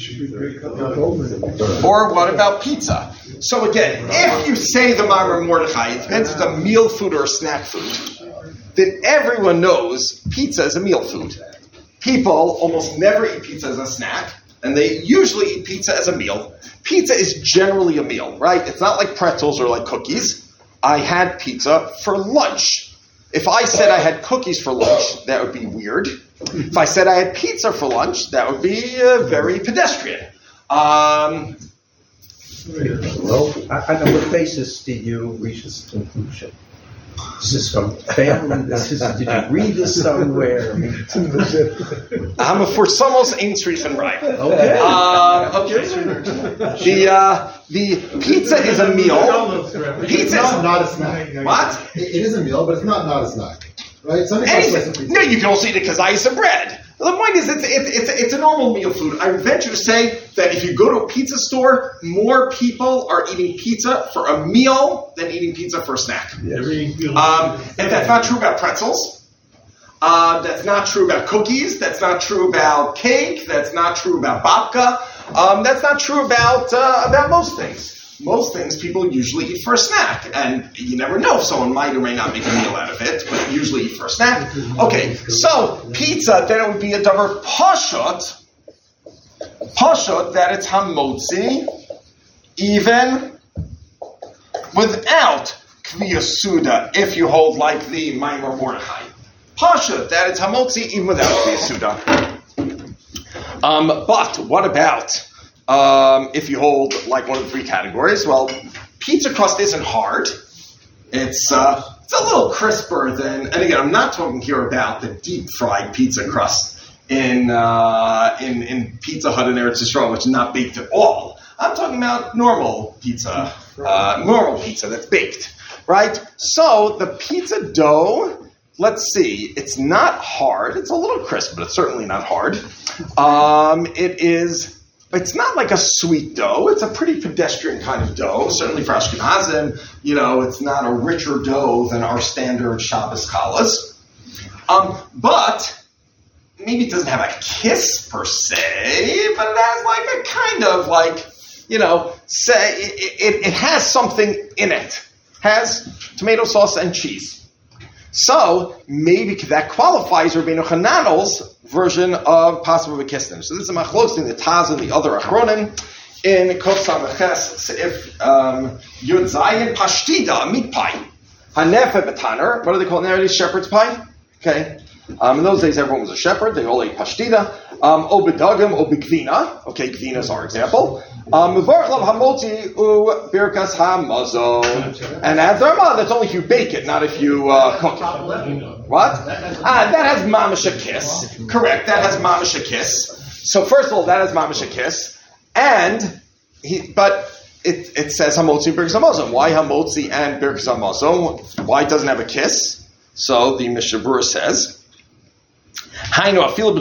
or what about pizza? So again, if you say the Maamar Mordechai, it depends if it's a meal food or a snack food, then everyone knows pizza is a meal food. People almost never eat pizza as a snack, and they usually eat pizza as a meal. Pizza is generally a meal, right? It's not like pretzels or like cookies. I had pizza for lunch. If I said I had cookies for lunch, that would be weird. If I said I had pizza for lunch, that would be uh, very pedestrian. Um, Well, on what basis did you reach this conclusion? Is this from family? This is, did you read this somewhere? I'm for somos ein tzrichen right. Okay. Uh, okay. The uh, the pizza is a meal. It's Pizza not, is not a snack. what? It, it is a meal, but it's not not a snack. Right? Something like Anything. No, you can also eat it kazayis of bread. The point is, it's, it's, it's, it's a normal meal food. I would venture to say that if you go to a pizza store, more people are eating pizza for a meal than eating pizza for a snack. Um, and that's not true about pretzels. Uh, that's not true about cookies. That's not true about cake. That's not true about babka. Um, that's not true about uh, about most things. Most things people usually eat for a snack, and you never know. Someone might or may not make a meal out of it, but usually eat for a snack. Okay, so pizza, then it would be a davar pashut, pashut that it's hamotzi, even without kviya suda, if you hold like the Maamar Mordechai. Pashut that it's hamotzi, even without kviya suda. Um, but what about Um, if you hold like one of the three categories? Well, pizza crust isn't hard. It's uh, it's a little crisper than, and again, I'm not talking here about the deep fried pizza crust in uh, in in Pizza Hut and Eretz Yisrael, which is not baked at all. I'm talking about normal pizza, uh, normal pizza that's baked, right? So the pizza dough, let's see, it's not hard. It's a little crisp, but it's certainly not hard. Um, it is. It's not like a sweet dough. It's a pretty pedestrian kind of dough. Certainly for Ashkenazim, you know, it's not a richer dough than our standard Shabbos challahs. Um, but maybe it doesn't have a kiss per se, but it has like a kind of like, you know, say it, it, it has something in it. Has tomato sauce and cheese. So maybe that qualifies Rabbeinu Hananel's version of Pasuk V'Kisnim. So this is a machlokes in the Taz and the other Achronim in Kov Samaches if um, Yud Zayin Pashtida meat pie Hanefe Betaner. What do they call it nowadays? Shepherd's pie. Okay. Um, in those days, everyone was a shepherd. They all ate pashtida. Um, Obedagim, obigvina. Okay, gvina is our example. Muvar lav hamoti u birkas hamazo. And adds Rama, that's only if you bake it, not if you uh, cook it. What? Ah, that has mamash a kiss. Correct, that has mamash a kiss. So first of all, that has mamash a kiss. And, he, but it, it says hamotzi birkas hamazo. Why hamotzi and birkas hamazo? Why it doesn't have a kiss? So the Mishnah Berurah says, it's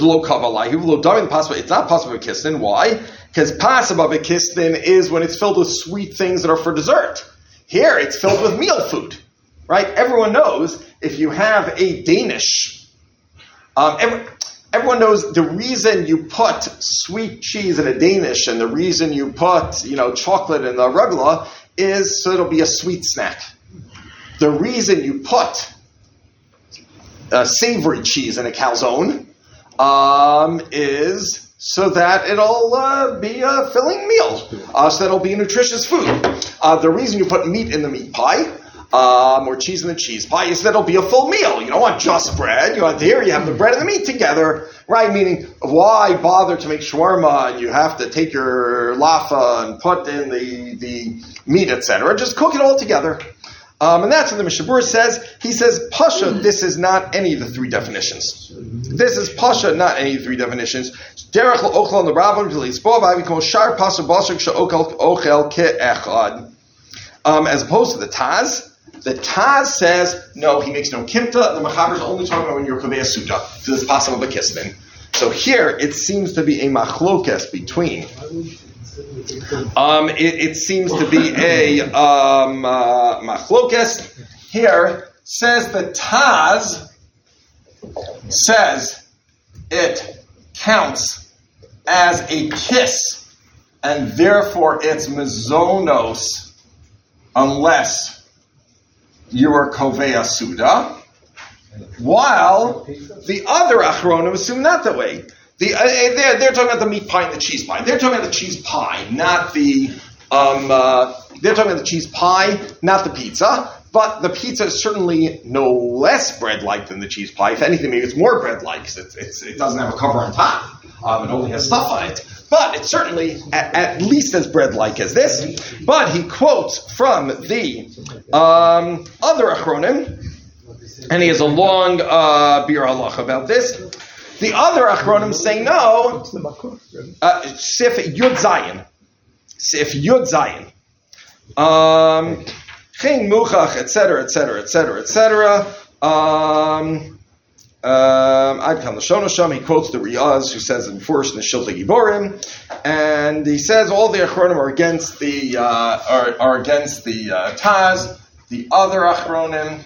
not possible kistin. Why? Because possible kistin is when it's filled with sweet things that are for dessert. Here, it's filled with meal food, right? Everyone knows if you have a Danish, um, every, everyone knows the reason you put sweet cheese in a Danish and the reason you put, you know, chocolate in the regla is so it'll be a sweet snack. The reason you put Uh, savory cheese in a calzone um, is so that it'll uh, be a filling meal, uh, so that it'll be a nutritious food. Uh, the reason you put meat in the meat pie um, or cheese in the cheese pie is that it'll be a full meal. You don't want just bread. You want here you have the bread and the meat together, right? Meaning, why bother to make shawarma and you have to take your lafa and put in the the meat, et cetera. Just cook it all together. Um, and that's what the Mishnah Berurah says. He says, Pasha, this is not any of the three definitions. This is Pasha, not any of the three definitions. Derech l'ochel on the rabbin, shar pasha basher ochel ke'echad. Um, as opposed to the Taz, the Taz says, no, he makes no kimta. The Machaber is only talking about when you're Kaveh Suda. So this is possible Bekisnin. So here, it seems to be a machlokes between Um, it, it seems to be a um, uh, machlokes. Here says the Taz says it counts as a kiss, and therefore it's mezonos unless you are kovea suda. While the other achronim assume not that way. The, uh, they're, they're talking about the meat pie and the cheese pie. They're talking about the cheese pie, not the. Um, uh, they're talking about the cheese pie, not the pizza. But the pizza is certainly no less bread-like than the cheese pie. If anything, maybe it's more bread-like because it's, it's, it doesn't have a cover on top. Um, it only has stuff on it. But it's certainly at, at least as bread-like as this. But he quotes from the um, other achronim. And he has a long uh, bir halach about this. The other achronim say no. Uh, Sif Yud Zayin. Sif Yud Zayin. Um, Chen Muchach, et cetera, et cetera, et cetera, et cetera. Um, I'd come to Sham. He quotes the Riyaz, who says in first in the Shiltei Giborim, and he says all the achronim are against the uh, are, are against the uh, Taz. The other achronim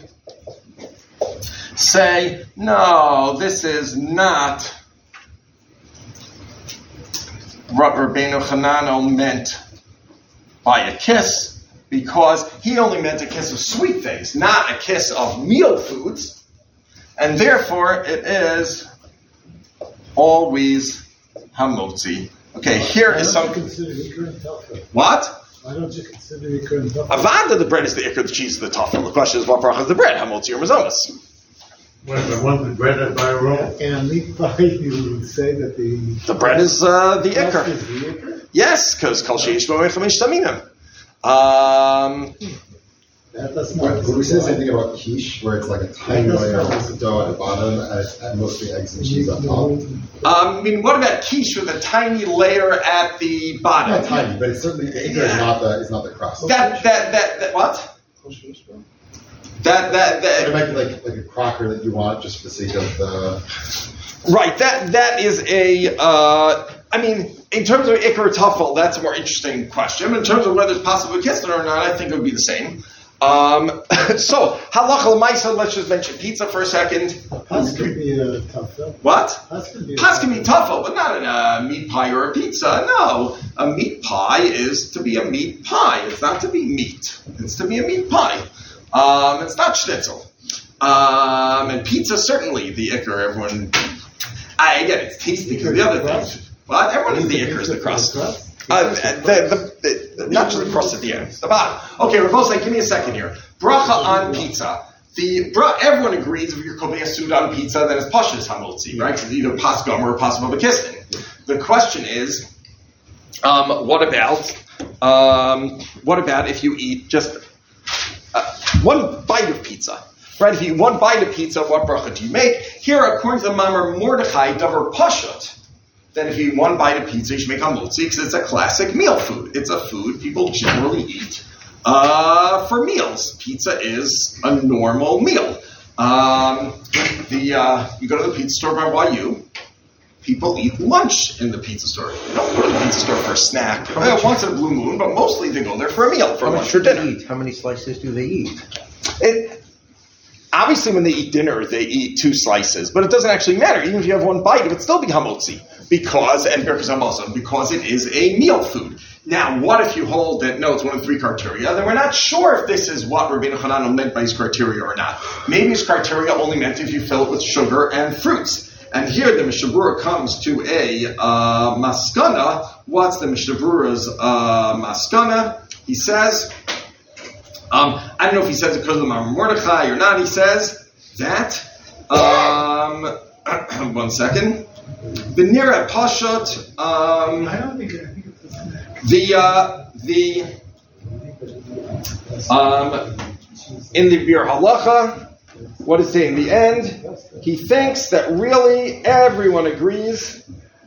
say, no, this is not what Rabbeinu Hanano meant by a kiss, because he only meant a kiss of sweet things, not a kiss of meal foods, and therefore it is always hamotzi. Okay, here is some... What? Why don't you consider Ikar and Tafel? Avada, the bread is the Ikar, the cheese is the Tafel. The question is, what bracha is the bread? Hamotzi or mazonos? Well, if I want the bread, I buy a roll. And a meat pie, you would say that the... The bread is uh, the crust Ikar. is the Ikar? Yes, because kol sheish bo chamish saminim. Um... That does But not... would we say the same thing about quiche, where it's like a tiny layer of dough at the bottom and, it's, and mostly eggs and cheese on top? Um, I mean, what about quiche with a tiny layer at the bottom? Not tiny, but it's certainly the Ikar is not the is not the crust. That that that that what? That that It that might be like like a cracker that you want just for the sake of the. right. That that is a. Uh, I mean, in terms of Ikar Tafel, that's a more interesting question. In terms of whether it's possible to kiss it or not, I think it would be the same. Um, so halacha l'maisa. Let's just mention pizza for a second. Pas can be a Tafel. What? Pas can be a Pas can be Tafel, but not in a meat pie or a pizza. No, a meat pie is to be a meat pie. It's not to be meat. It's to be a meat pie. Um, it's not schnitzel. Um, and pizza, certainly the Ikar. Everyone, I get it, it's tasty because the other thing. Well, everyone is the Ikar is the crust. Uh, the, the, the, the, not just the crust at the end, the bottom. Okay, Rabbosai, give me a second here. Bracha on pizza. The bra, everyone agrees if you're kovea suda on pizza, then it's pashas hamotzi, right? Because it's either pas gomer or pas babakistin. The question is, um, what about um, what about if you eat just uh, one bite of pizza? Right? If you eat one bite of pizza, what bracha do you make? Here, according to the Mamar Mordechai, davar pashut. Then if you eat one bite of pizza, you should make hamotzi because it's a classic meal food. It's a food people generally eat uh, for meals. Pizza is a normal meal. Um, the uh, you go to the pizza store by Y U. People eat lunch in the pizza store. They don't go to the pizza store for a snack. Uh, once in a blue moon, but mostly they go there for a meal, for How lunch much or do they dinner. eat? How many slices do they eat? It, obviously, when they eat dinner, they eat two slices, but it doesn't actually matter. Even if you have one bite, it would still be hamotzi because and birkas hamosam because it is a meal food. Now, what if you hold that no, it's one of the three criteria? Then we're not sure if this is what Rabbeinu Hanano meant by his criteria or not. Maybe his criteria only meant if you fill it with sugar and fruits. And here the Mishnah Berurah comes to a uh, maskana. What's the Mishnah Berurah's uh, maskana? He says. Um, I don't know if he says it because of Mamar Mordechai or not. He says that, um, one second, the Nira Pashut, um, I don't think, I think it's the, uh, the, um, in the Bir Halacha, what is it in the end? He thinks that really everyone agrees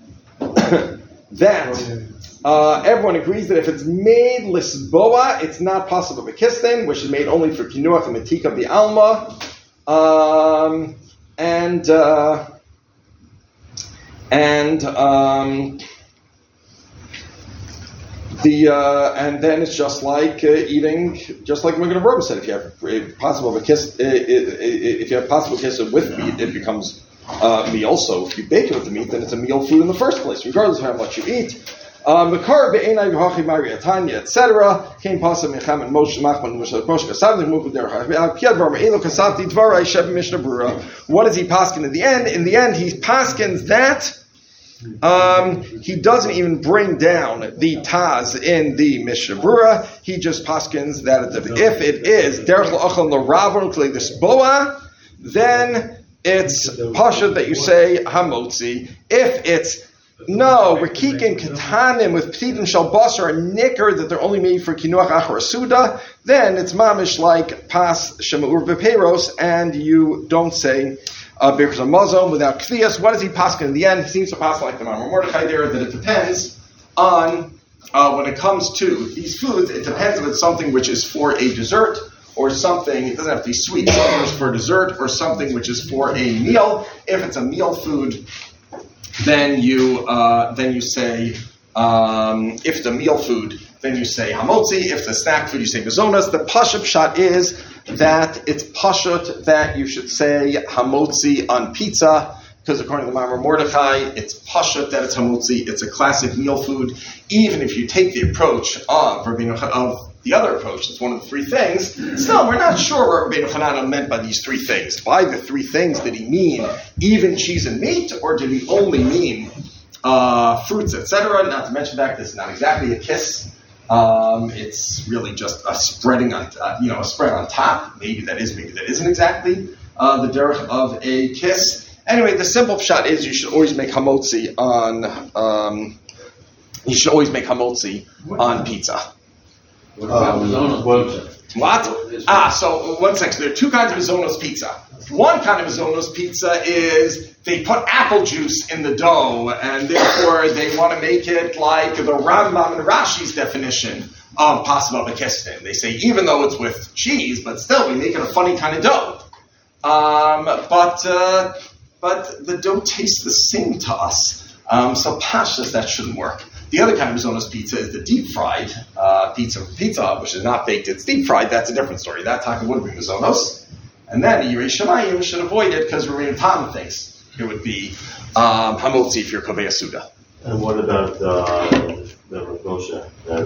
that Uh, everyone agrees that if it's made lisboa, it's not possible to kistin, which is made only for kinuach and matika of the alma, um, and uh, and um, The uh, and then it's just like uh, eating, just like Magen Avraham said. If you have a possible of a kiss, uh, if you have possible kiss with meat, it becomes uh, meal. So if you bake it with the meat, then it's a meal food in the first place, regardless of how much you eat. Makar be'enai v'hachi mari atanya, et cetera. Came pasam mecham and Moshe Machman Moshe Moshe Kasavnik moved there. Piad bar me'elo kasavti dvarai sheb Mishnah Brura. What does he paskin in the end? In the end, he paskins that. Um, he doesn't even bring down the Taz in the Mishnah Brura. He just paskins that if it is derech la'achal l'ravon klei disboa, then it's pasha that you say hamotzi. If it's no, Rakikin Katanim with Ptitim Shal Basar and Nicker that they're only made for Kinuach Achar Suda, then it's mamish like Pas Shemur Beperos, and you don't say Birkas uh, Mazon without Kvias. What does he paskin in the end? He seems to pass like the Mamar Mordechai there, that it depends on, uh, when it comes to these foods, it depends if it's something which is for a dessert, or something, it doesn't have to be sweet, something is for dessert, or something which is for a meal. If it's a meal food, then you uh, then you say um, if it's a meal food, then you say hamotzi. If the snack food, you say mazonas. The pashut shot is that it's pashut that you should say hamotzi on pizza, because according to the Mamar Mordechai, it's pashut that it's hamotzi. It's a classic meal food. Even if you take the approach of Rabbeinu of the other approach, it's one of the three things. Still, we're not sure what Rabbeinu Hanana meant by these three things. By the three things, did he mean even cheese and meat, or did he only mean uh, fruits, et cetera? Not to mention that this is not exactly a kiss. Um, it's really just a spreading on, uh, you know, a spread on top. Maybe that is, maybe that isn't exactly uh, the derech of a kiss. Anyway, the simple shot is you should always make hamotzi on. Um, you should always make hamotzi on pizza. What about um, What? Ah, so one second. There are two kinds of Mizonos pizza. One kind of Mizonos pizza is they put apple juice in the dough, and therefore they want to make it like the Rambam and Rashi's definition of possible bekistin. They say even though it's with cheese, but still we make it a funny kind of dough. Um, but uh, but the dough tastes the same to us. Um, so pashas, that shouldn't work. The other kind of Mizonos pizza is the deep fried uh, pizza from Pizza Hut, which is not baked, it's deep fried. That's a different story. That time it would be Mizonos. And then Yirei Shamayim should avoid it because Rabbeinu Tam thinks it would be um, hamotzi if you're Kovei Suda. And what about uh, the Rav Moshe?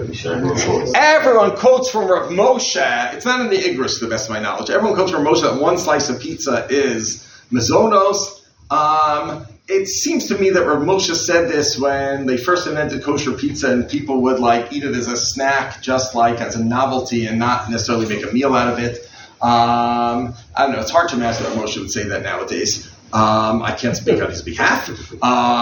Uh, Everyone quotes from Rav Moshe. It's not in the Igros, to the best of my knowledge. Everyone quotes from Rav Moshe that one slice of pizza is Mizonos. Um, It seems to me that Rav Moshe said this when they first invented kosher pizza, and people would like eat it as a snack, just like as a novelty, and not necessarily make a meal out of it. Um, I don't know. It's hard to imagine that Rav Moshe would say that nowadays. Um, I can't speak on his behalf. Um,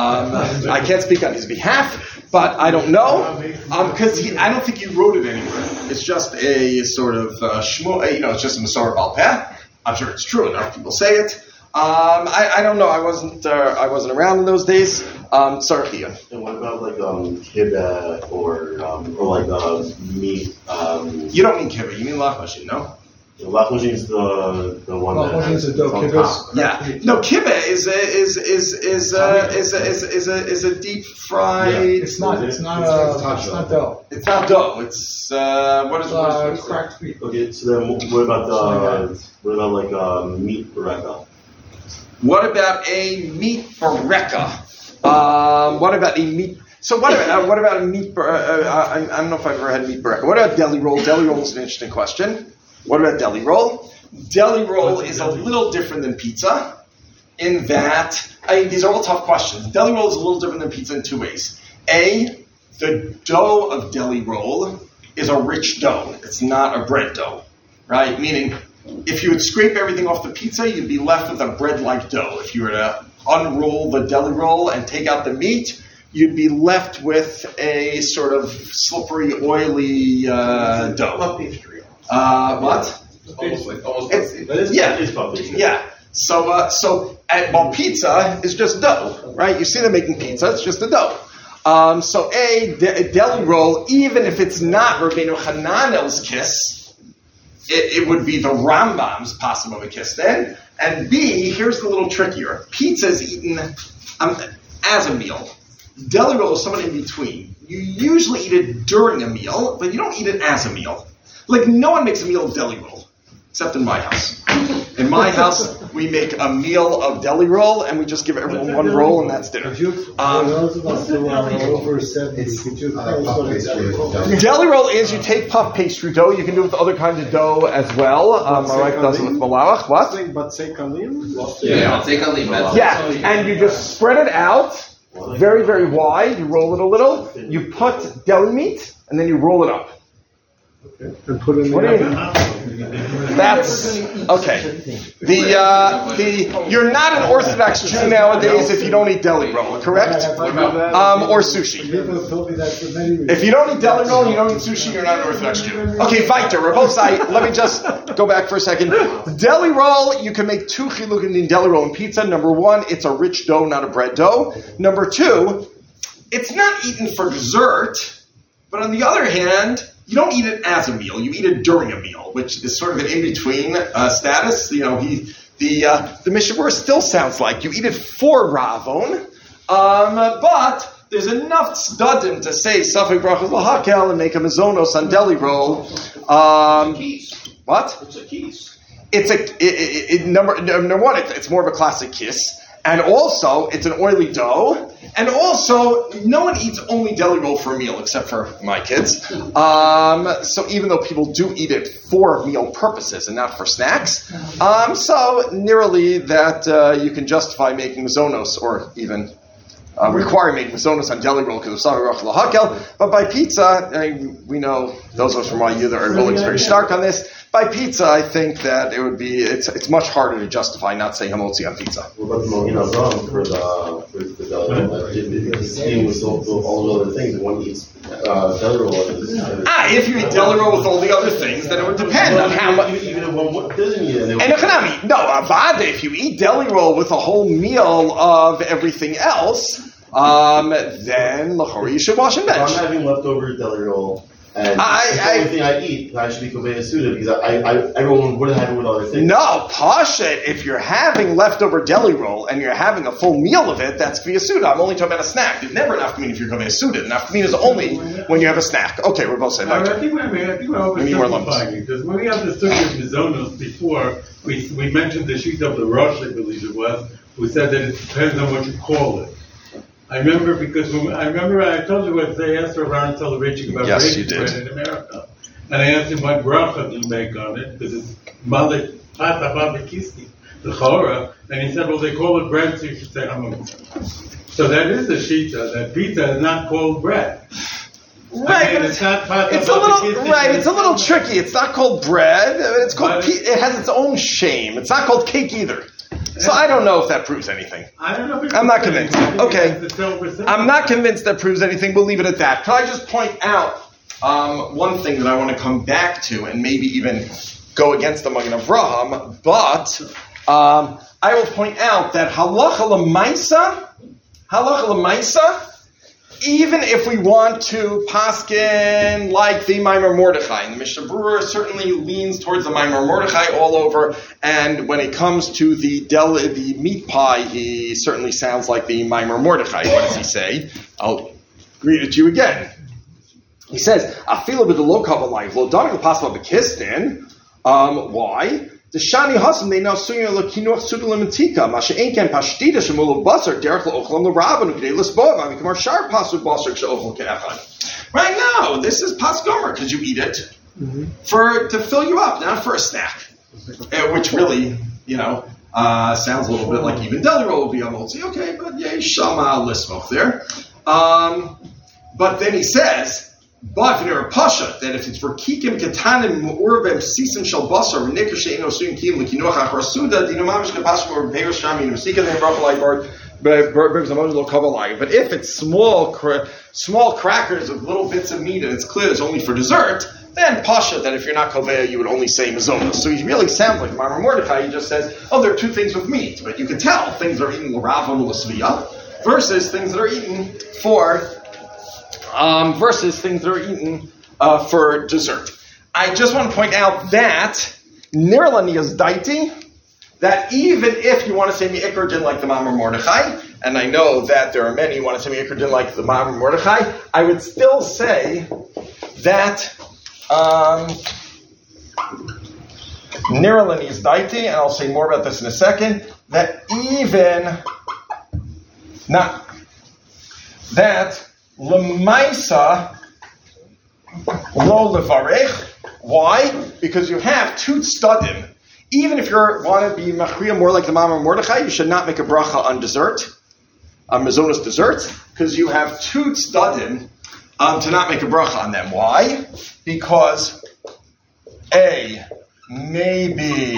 I can't speak on his behalf, but I don't know because um, I don't think he wrote it anywhere. It's just a sort of uh, shmo, you know, it's just a Masar Bal Peh. I'm sure it's true enough. People say it. Um, I, I don't know. I wasn't. Uh, I wasn't around in those days. Um, sorry, Theo. And what about like um, kibbeh or um, or like uh, meat? Um, you don't mean kibbeh. You mean lachmashin, no? Lachmashin is the the one that has, is the on top. Yeah. No, kibbeh is a, is is is uh, is a, is is a is a deep fried. Yeah. It's not. It's not. Uh, it's not dough. It's not dough. It's uh, what is uh, what is it's cracked meat. Okay. So then, what about the what about like uh, meat bureka? What about a meat bareka? Um, what about a meat? So what about uh, what about a meat? Uh, uh, I, I don't know if I've ever had meat bareka. What about deli roll? Deli roll is an interesting question. What about deli roll? Deli roll is a little different than pizza in that I mean, these are all tough questions. Deli roll is a little different than pizza in two ways. A, the dough of deli roll is a rich dough. It's not a bread dough, right? Meaning, if you would scrape everything off the pizza, you'd be left with a bread-like dough. If you were to unroll the deli roll and take out the meat, you'd be left with a sort of slippery, oily uh, dough. Uh, what? Almost like almost. It's, But it's, yeah, it's puppy. yeah. So, uh, so, at, well, pizza is just dough, right? You see them making pizza; it's just a dough. Um, so, a, de- a deli roll, even if it's not Rabbeinu Hananel's kiss, it, it would be the Rambam's possible kiss then. And B, here's the little trickier: pizza is eaten um, as a meal. deli roll is somewhat in between. You usually eat it during a meal, but you don't eat it as a meal. Like, no one makes a meal of deli roll, except in my house. In my house, we make a meal of deli roll, and we just give everyone one roll, and that's dinner. Um, over seventy, could you tell us what a deli roll is you take puff pastry dough. You can do it with other kinds of dough as well. Um, my wife does it with malawach. What? But sekalim? Yeah, sekalim. Yeah, and you just spread it out very, very wide. You roll it a little. You put deli meat, and then you roll it up. And put it in What the do you oven. That's okay. The uh, the you're not an Orthodox Jew nowadays if you don't eat deli roll, correct? Um, or sushi. People told me that for many reasons. If you don't eat deli roll, you don't eat sushi, you're not an Orthodox Jew. Okay, weiter. Rabosai, let me just go back for a second. Deli roll, you can make two chilukim in deli roll and pizza. Number one, it's a rich dough, not a bread dough. Number two, it's not eaten for dessert, but on the other hand, you don't eat it as a meal. You eat it during a meal, which is sort of an in-between uh, status. You know, he the uh, the Mishnah Berurah still sounds like you eat it for Ravon, um, but there's enough tzedadim to say Safek Brachos Lahakel and make a mazonos on deli roll. Um, what? It's a kiss. It's a it, it, it, number number one. It's, it's more of a classic kiss. And also, it's an oily dough. And also, no one eats only deli roll for a meal, except for my kids. Um, so even though people do eat it for meal purposes and not for snacks, um, so nearly that uh, you can justify making mazonos or even uh, require making mazonos on deli roll because of Savi Rach Lahakel. But by pizza, I mean, we know those of us from my youth are willing very stark on this. By pizza, I think that it would be, it's it's much harder to justify not saying hamotzi on pizza. What about the Mogen Azam for the, for the deli roll? It's eating with all, all the other things, and one eats uh, deli roll. Ah, if you eat deli roll with all the other things, then it would depend on how much. Even if one doesn't eat it. And Echanami, no, avada, if you eat deli roll with a whole meal of everything else, um, then l'chora you should wash and bench. If I'm having leftover deli roll, and I, it's the I, only thing I eat, I should be Kovei Suda because I, I, everyone would have it with other things. No, Pasha, if you're having leftover deli roll and you're having a full meal of it, that's Kovei Suda. I'm only talking about a snack. It's never an afkamin if you're Kovei Suda. An afkamin is only when you have a snack. Okay, we're both saying I, that. I think we're, I think we're oversimplifying it because when we had the story of Mizonos before, we we mentioned the sheet of the Rosh, I believe it was, who said that it depends on what you call it. I remember because when, I remember I told you what they asked around Soloveitchik about yes, bread in America, and I asked him what bracha do you make on it because it's malik pata babikisti the chora, and he said, well, they call it bread, so you should say hamotzi. So that is a shita that pizza is not called bread. Right, I mean, it's not pata it's a little babikisti, right. It's a little tricky. It's not called bread. It's called. Pe- it has its own shame. It's not called cake either. So I don't know if that proves anything. I don't know if I'm not convinced. Okay. I'm I'm not convinced that proves anything. We'll leave it at that. Can I just point out um, one thing that I want to come back to and maybe even go against the Magen Avraham, but um, I will point out that halacha l'maisa, halacha l'maisa, even if we want to paskin like the Maimar Mordechai, and the Mishnah Berurah certainly leans towards the Maimar Mordechai all over, and when it comes to the del- the meat pie, he certainly sounds like the Maimar Mordechai. What does he say? I'll read it to you again. He says, "Afilu b'delo kavalayv lo danik l'pasla b'kistin." Um, why? The shani hasam they now suya lekinuach sudalim antika masha enken pashtida shemul basar derech leochlam l'ravan ukdei l'sbov amikamar shar pasu basar ksheochel ke'echad. Right now, this is pasgomer because you eat it mm-hmm. for to fill you up, not for a snack, uh, which really, you know, uh, sounds a little bit like even deli roll would be on motzi. Okay, but yeah, shama lismoch there. Um, but then he says. But if you're a pasha, that if it's for kikim katanim mu'urbem sisim shel basar v'nikar she'ino suyin kiyim l'kinuach achar suda dinu mamish kapashim or beir shami n'musika then brachalai bar brings a lo kavalai. But if it's small cra- small crackers with little bits of meat and it's clear it's only for dessert, then pasha that if you're not koveya you would only say mazonos. So he really sounds like Maimar Mordechai. He just says, oh, there are two things with meat, but you can tell things are eaten l'ravam l'sviya versus things that are eaten for. Um, versus things that are eaten uh, for dessert. I just want to point out that Nirlani is daiti, that even if you want to say mi'ikr din like the Maimar Mordechai, and I know that there are many who want to tell me Iker didn't like the Ma'amar Mordechai, I would still say that um, Niralani is daiti, and I'll say more about this in a second, that even not that Lemaisa lo levarech. Why? Because you have two tzadim. Even if you want to be machriya more like the Ma'amar Mordechai, you should not make a bracha on dessert, on mazonos dessert, because you have two tzadim um, to not make a bracha on them. Why? Because A, maybe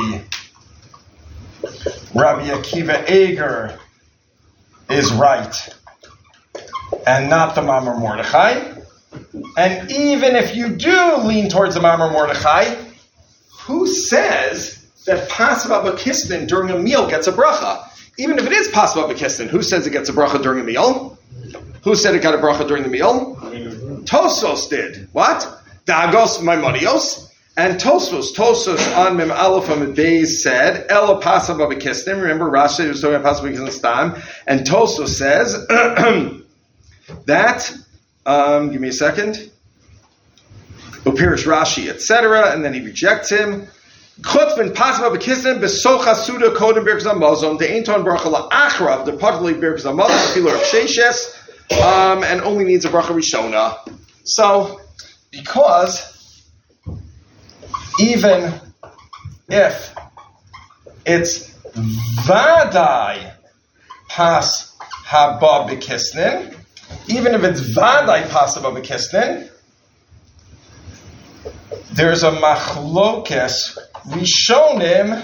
Rabbi Akiva Eger is right and not the Ma'amar Mordechai. And even if you do lean towards the Ma'amar Mordechai, who says that Pasav Abakistin during a meal gets a bracha? Even if it is Pasav Abakistin, who says it gets a bracha during a meal? Who said it got a bracha during the meal? Tosos did. What? Dagos Maimonios. And Tosos, Tosos on Mem Aleph Amid Beis said, Ela Pasav Abakistin. Remember, Rashi was talking about Pasav Abakistin Stam. And Tosos says that, um, give me a second, Upirish Rashi, et cetera, and then he rejects him. Chutzpin Pasav Abakistin Besocha Suda Kodem Birkas Hamazon De Einton Bracha LaAchrav De Padli Birkas Hamazon Filo of Sheishes, um, and only needs a bracha Rishona. So, because even if it's Vadai Pas Haba Bekisnin, even if it's Vadai Pas Haba Bekisnin, there's a machlokes Rishonim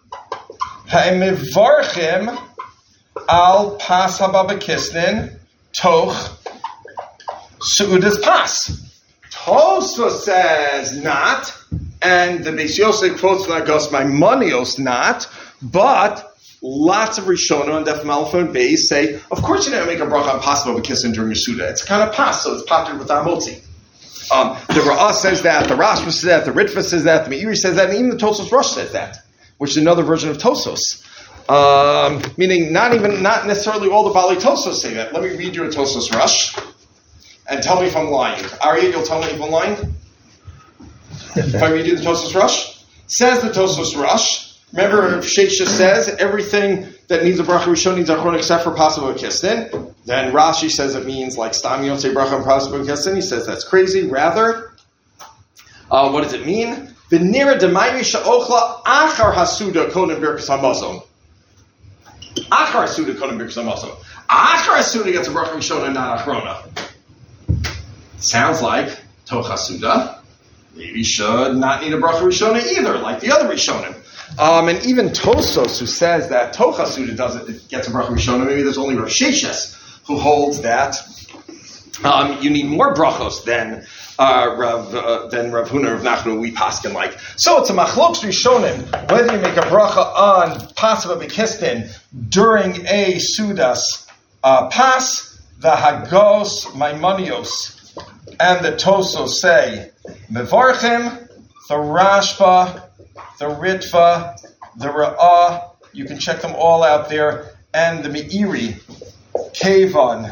ha'emivarchim al pas haba bekisnin toch su'udas pas. Tosfos says not, and the Beis Yosef quotes Lagos Maimonios not, but lots of Rishonim on Def Malach and Beis say, of course you don't make a bracha on pas haba bekisnin during your Suda. It's kind of pas, so it's popped with Amotzi. Um, the Ra'ah says that, the Rashba says that, the Ritva says that, the Meiri says that, and even the Tosos Rosh says that, which is another version of Tosos. Um, meaning not even, not necessarily all the Bali Tosos say that. Let me read you a Tosos Rosh, and tell me if I'm lying. Aryeh, you'll tell me if I'm lying? If I read you the Tosos Rosh? Says the Tosos Rosh, remember Sheisha says, everything that needs a bracha rishon needs a chron except for Pasav Kistin. Then Rashi says it means like Stam you don't say bracha and Pasav Kistin. He says that's crazy. Rather, uh, what does it mean? V'nira demayri sha'ochla achar hasuda kodem birkas hamazon. Achar hasuda kodem birkas hamazon. Achar hasuda gets a bracha rishon and not achrona. Sounds like toch hasuda maybe should not need a bracha rishona either, like the other rishonim. Um, and even Tosos, who says that Tocha Suda doesn't, it gets a bracha Rishona, maybe there's only Rav Sheshes who holds that um, you need more brachos than uh, Rav uh, than Rav Huna, Rav Nachman, we paskin like. So it's a machloks Rishonim, whether you make a bracha on Pasav Bekistin during a Sudas uh, Pas, the Hagos Maimonios and the Tosos say Mevarchim, the Rashba, the Ritva, the Ra'ah, you can check them all out there, and the Meiri, Kevan,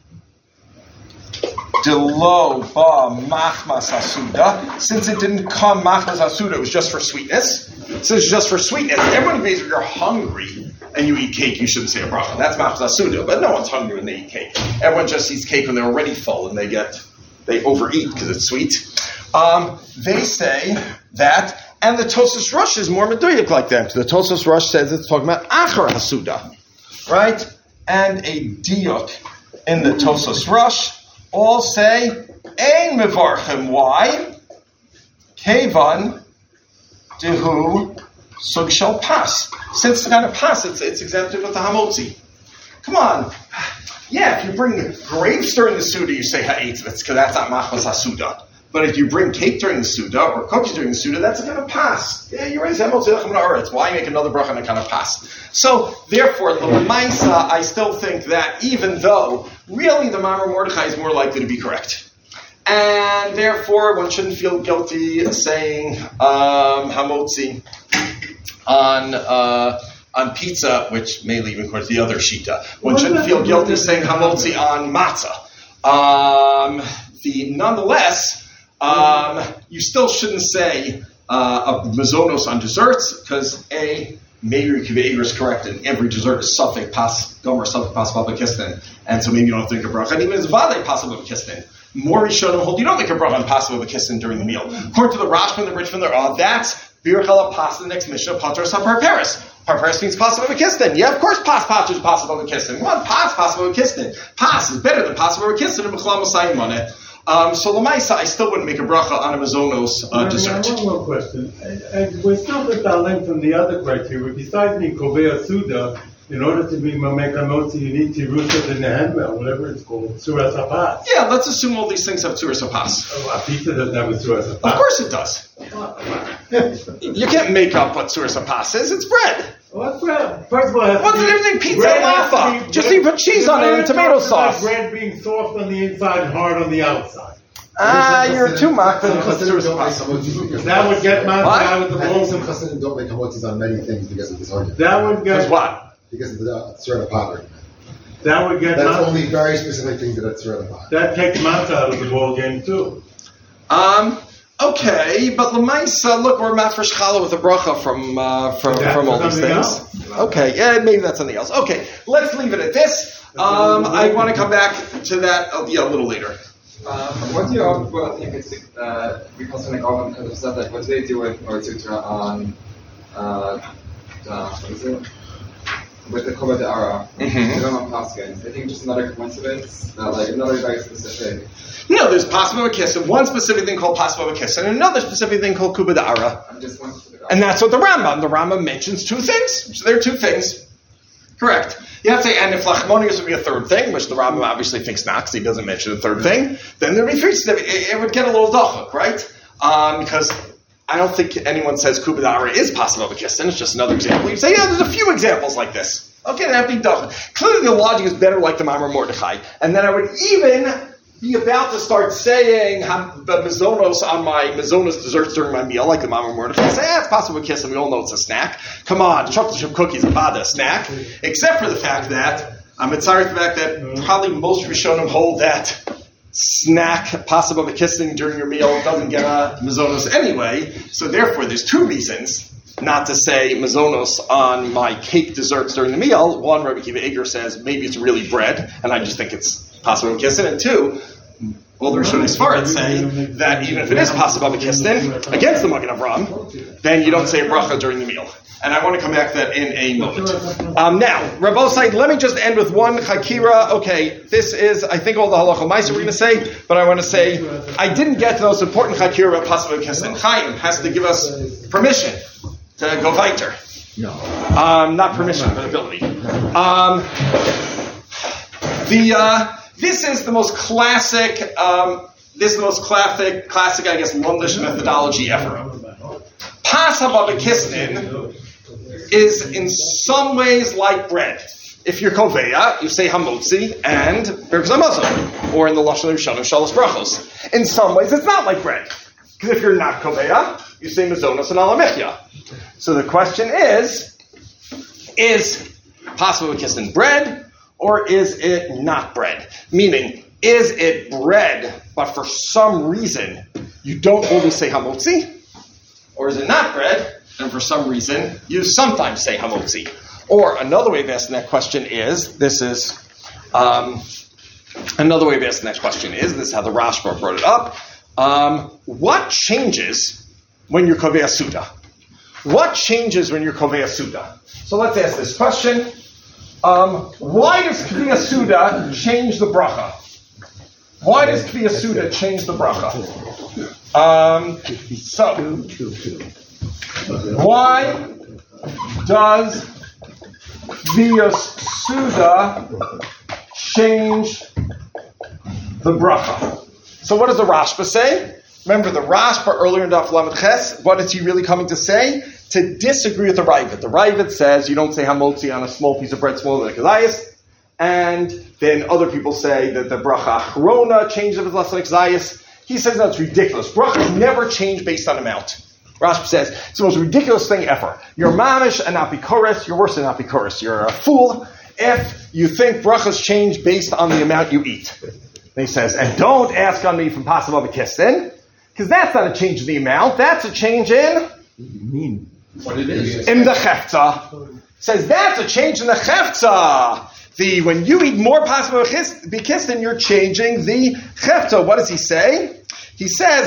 Delo Ba Machmas Hasuda. Since it didn't come Machmas Hasuda, it was just for sweetness. Since it's just for sweetness, everyone agrees if you're hungry and you eat cake, you shouldn't say a bracha. That's Machmas Hasuda, but no one's hungry when they eat cake. Everyone just eats cake when they're already full and they get, they overeat because it's sweet. Um, they say that, and the Tosos Rosh is more meduyak like that. The Tosos Rosh says it's talking about Achar Hasuda, right? And a diuk in the Tosos Rosh all say Ein Mevarchim. Why? Kevan Dehu Sug Shel Pas. Since it's kind of pas, it's, it's exempted with the Hamotzi. Come on. Yeah, if you bring grapes during the Suda, you say Ha'etz, because that's not Machmas Hasuda. But if you bring cake during the Suda or cookies during the Suda, that's a kind of pass. Yeah, you're right. Why make another bracha and a kind of pass? So, therefore, l'maisa, I still think that even though really the Ma'amar Mordechai is more likely to be correct, and therefore one shouldn't feel guilty saying um, hamotzi on uh, on pizza, which may leave, of course, the other shita. One shouldn't feel guilty saying hamotzi on matzah. Um, the nonetheless, um, you still shouldn't say uh, a mazonos on desserts because a maybe Kiva is correct, and every dessert is suffix pas gomer suffix pas babakistin, and so maybe you don't have to make a bracha. And even as vade pas babakistin. More Rishonim hold you don't make a bracha on pas babakistin during the meal. According to the Rashba and the Richmond, they're all that's birchal pas the next Mishnah pater sapar paris. Parparis means pas babakistin. Yeah, of course pas pater is pas babakistin. What pas pas babakistin? Pas is better than pas babakistin and b'chlam asayim on it. Um, so Lamaisa, I still wouldn't make a bracha on a mazonos uh, dessert. One more question. And, and we're still distaling from the other criteria. Besides being kovea suda, in order to be mameka motzi, you need to root it in the handmill, whatever it's called, suras hapas. Yeah, let's assume all these things have suras hapas. Oh, a pizza doesn't have a suras hapas. Of course it does. You can't make up what suras hapas is. It's bread. What's bread? First of all, it what's the difference between pizza and laffa? Just you put cheese on it and tomato sauce. Bread being soft on the inside and hard on the outside. Ah, uh, you're too much. That would get my out of the bowl. Some chassadim don't make hamotzis on many things because of this argument. That would get because what? Because of the Tzurah pot argument. That would get. That's matzah. Only very specific things that are Tzurah pot. That takes matzah out of the ball game too. Um. Okay, but Lamaisa, look, we're mafresh challah with a bracha from uh, from That's from all these things. Else. Okay, yeah, maybe that's something else. Okay, let's leave it at this. Um, I want to come back to that uh, yeah, a little later. Uh, what do you all well, think it's uh, because like all kind of stuff like what do they do with or tutor on uh, uh, what is it with the Kova Da'ara? Mm-hmm. They don't know Paskin. I think just another coincidence that like another very specific. No, there's Pasma Vakissin, one specific thing called Pasma Vakissin, and another specific thing called Kuba Da'ara. I'm just one specific. And that's what the Rambam. The Rambam mentions two things. So there are two things. Correct. You have to say, and if Lachmonius would be a third thing, which the Rambam obviously thinks not, because he doesn't mention a third thing, then there would be three. It, it would get a little dachuk, right? Um, because I don't think anyone says Kuba Da'ara is possible of a kissin. It's just another example. You say, yeah, there's a few examples like this. Okay, then have to be dachuk. Clearly, the logic is better like the Mamar Mordechai. And then I would even be about to start saying mazonos on my mazonos desserts during my meal, like the Mamar Mordechai. Say, yeah, it's possible with kissin. We all know it's a snack. Come on, chocolate chip cookies, bada, a snack. Except for the fact that I'm sorry for the fact that probably most Rishonim hold that snack possible with kissing during your meal doesn't get a mazonos anyway. So therefore, there's two reasons not to say mazonos on my cake desserts during the meal. One, Rabbi Akiva Eiger says maybe it's really bread, and I just think it's possible with kissing. And two, well, the Rishonim Sfarad say that even if it is possible with kissing against the Magen Avraham, then you don't say a bracha during the meal. And I want to come back to that in a moment. Um, now, Rabbosai, let me just end with one chakira. Okay, this is, I think, all the halacha ma'aser we're going to say, but I want to say, I didn't get to the most important chakira about possible kissing. Chaim has to give us permission to go weiter. No. Um, not permission, but ability. Um, the, uh, this is the most classic, um, this is the most classic, classic, I guess, Lundish methodology ever. Pas hababakisnin is in some ways like bread. If you're koveya, you say hamotzi and berkos hamazon, or in the lashon Rishonim shalosh brachos. In some ways, it's not like bread, because if you're not koveya, you say mazonos and alamechya. So the question is: is pas hababakisnin bread, or is it not bread? Meaning, is it bread, but for some reason you don't always say hamotzi? Or is it not bread, and for some reason, you sometimes say hamotzi? Or another way of asking that question is, this is, um, another way of asking that question is, this is how the Rashba brought it up, um, what changes when you're Kovea Suda? What changes when you're Kovea Suda? So let's ask this question. Um, why does Kovea Suda change the bracha? Why does Kovea Suda change the bracha? Um, so, why does Kovea Suda change the bracha? So what does the Rashba say? Remember the Rashba earlier in Daf Lamed Ches, what is he really coming to say? To disagree with the Ravid. The Ravid says you don't say hamotzi on a small piece of bread smaller than a kazayis, and then other people say that the bracha achrona changes if it's less than a kazayis. He says that's ridiculous. Brachas never change based on amount. Rashi says, it's the most ridiculous thing ever. You're mamish and not bikoris, you're worse than not bikoris. You're a fool if you think brachas change based on the amount you eat. And he says, and don't ask on me from possible bekistin, because that's not a change in the amount, that's a change in mean what it is. in the chefza. Says that's a change in the chefza. The when you eat more possible bekistin, you're changing the chefza. What does he say? He says,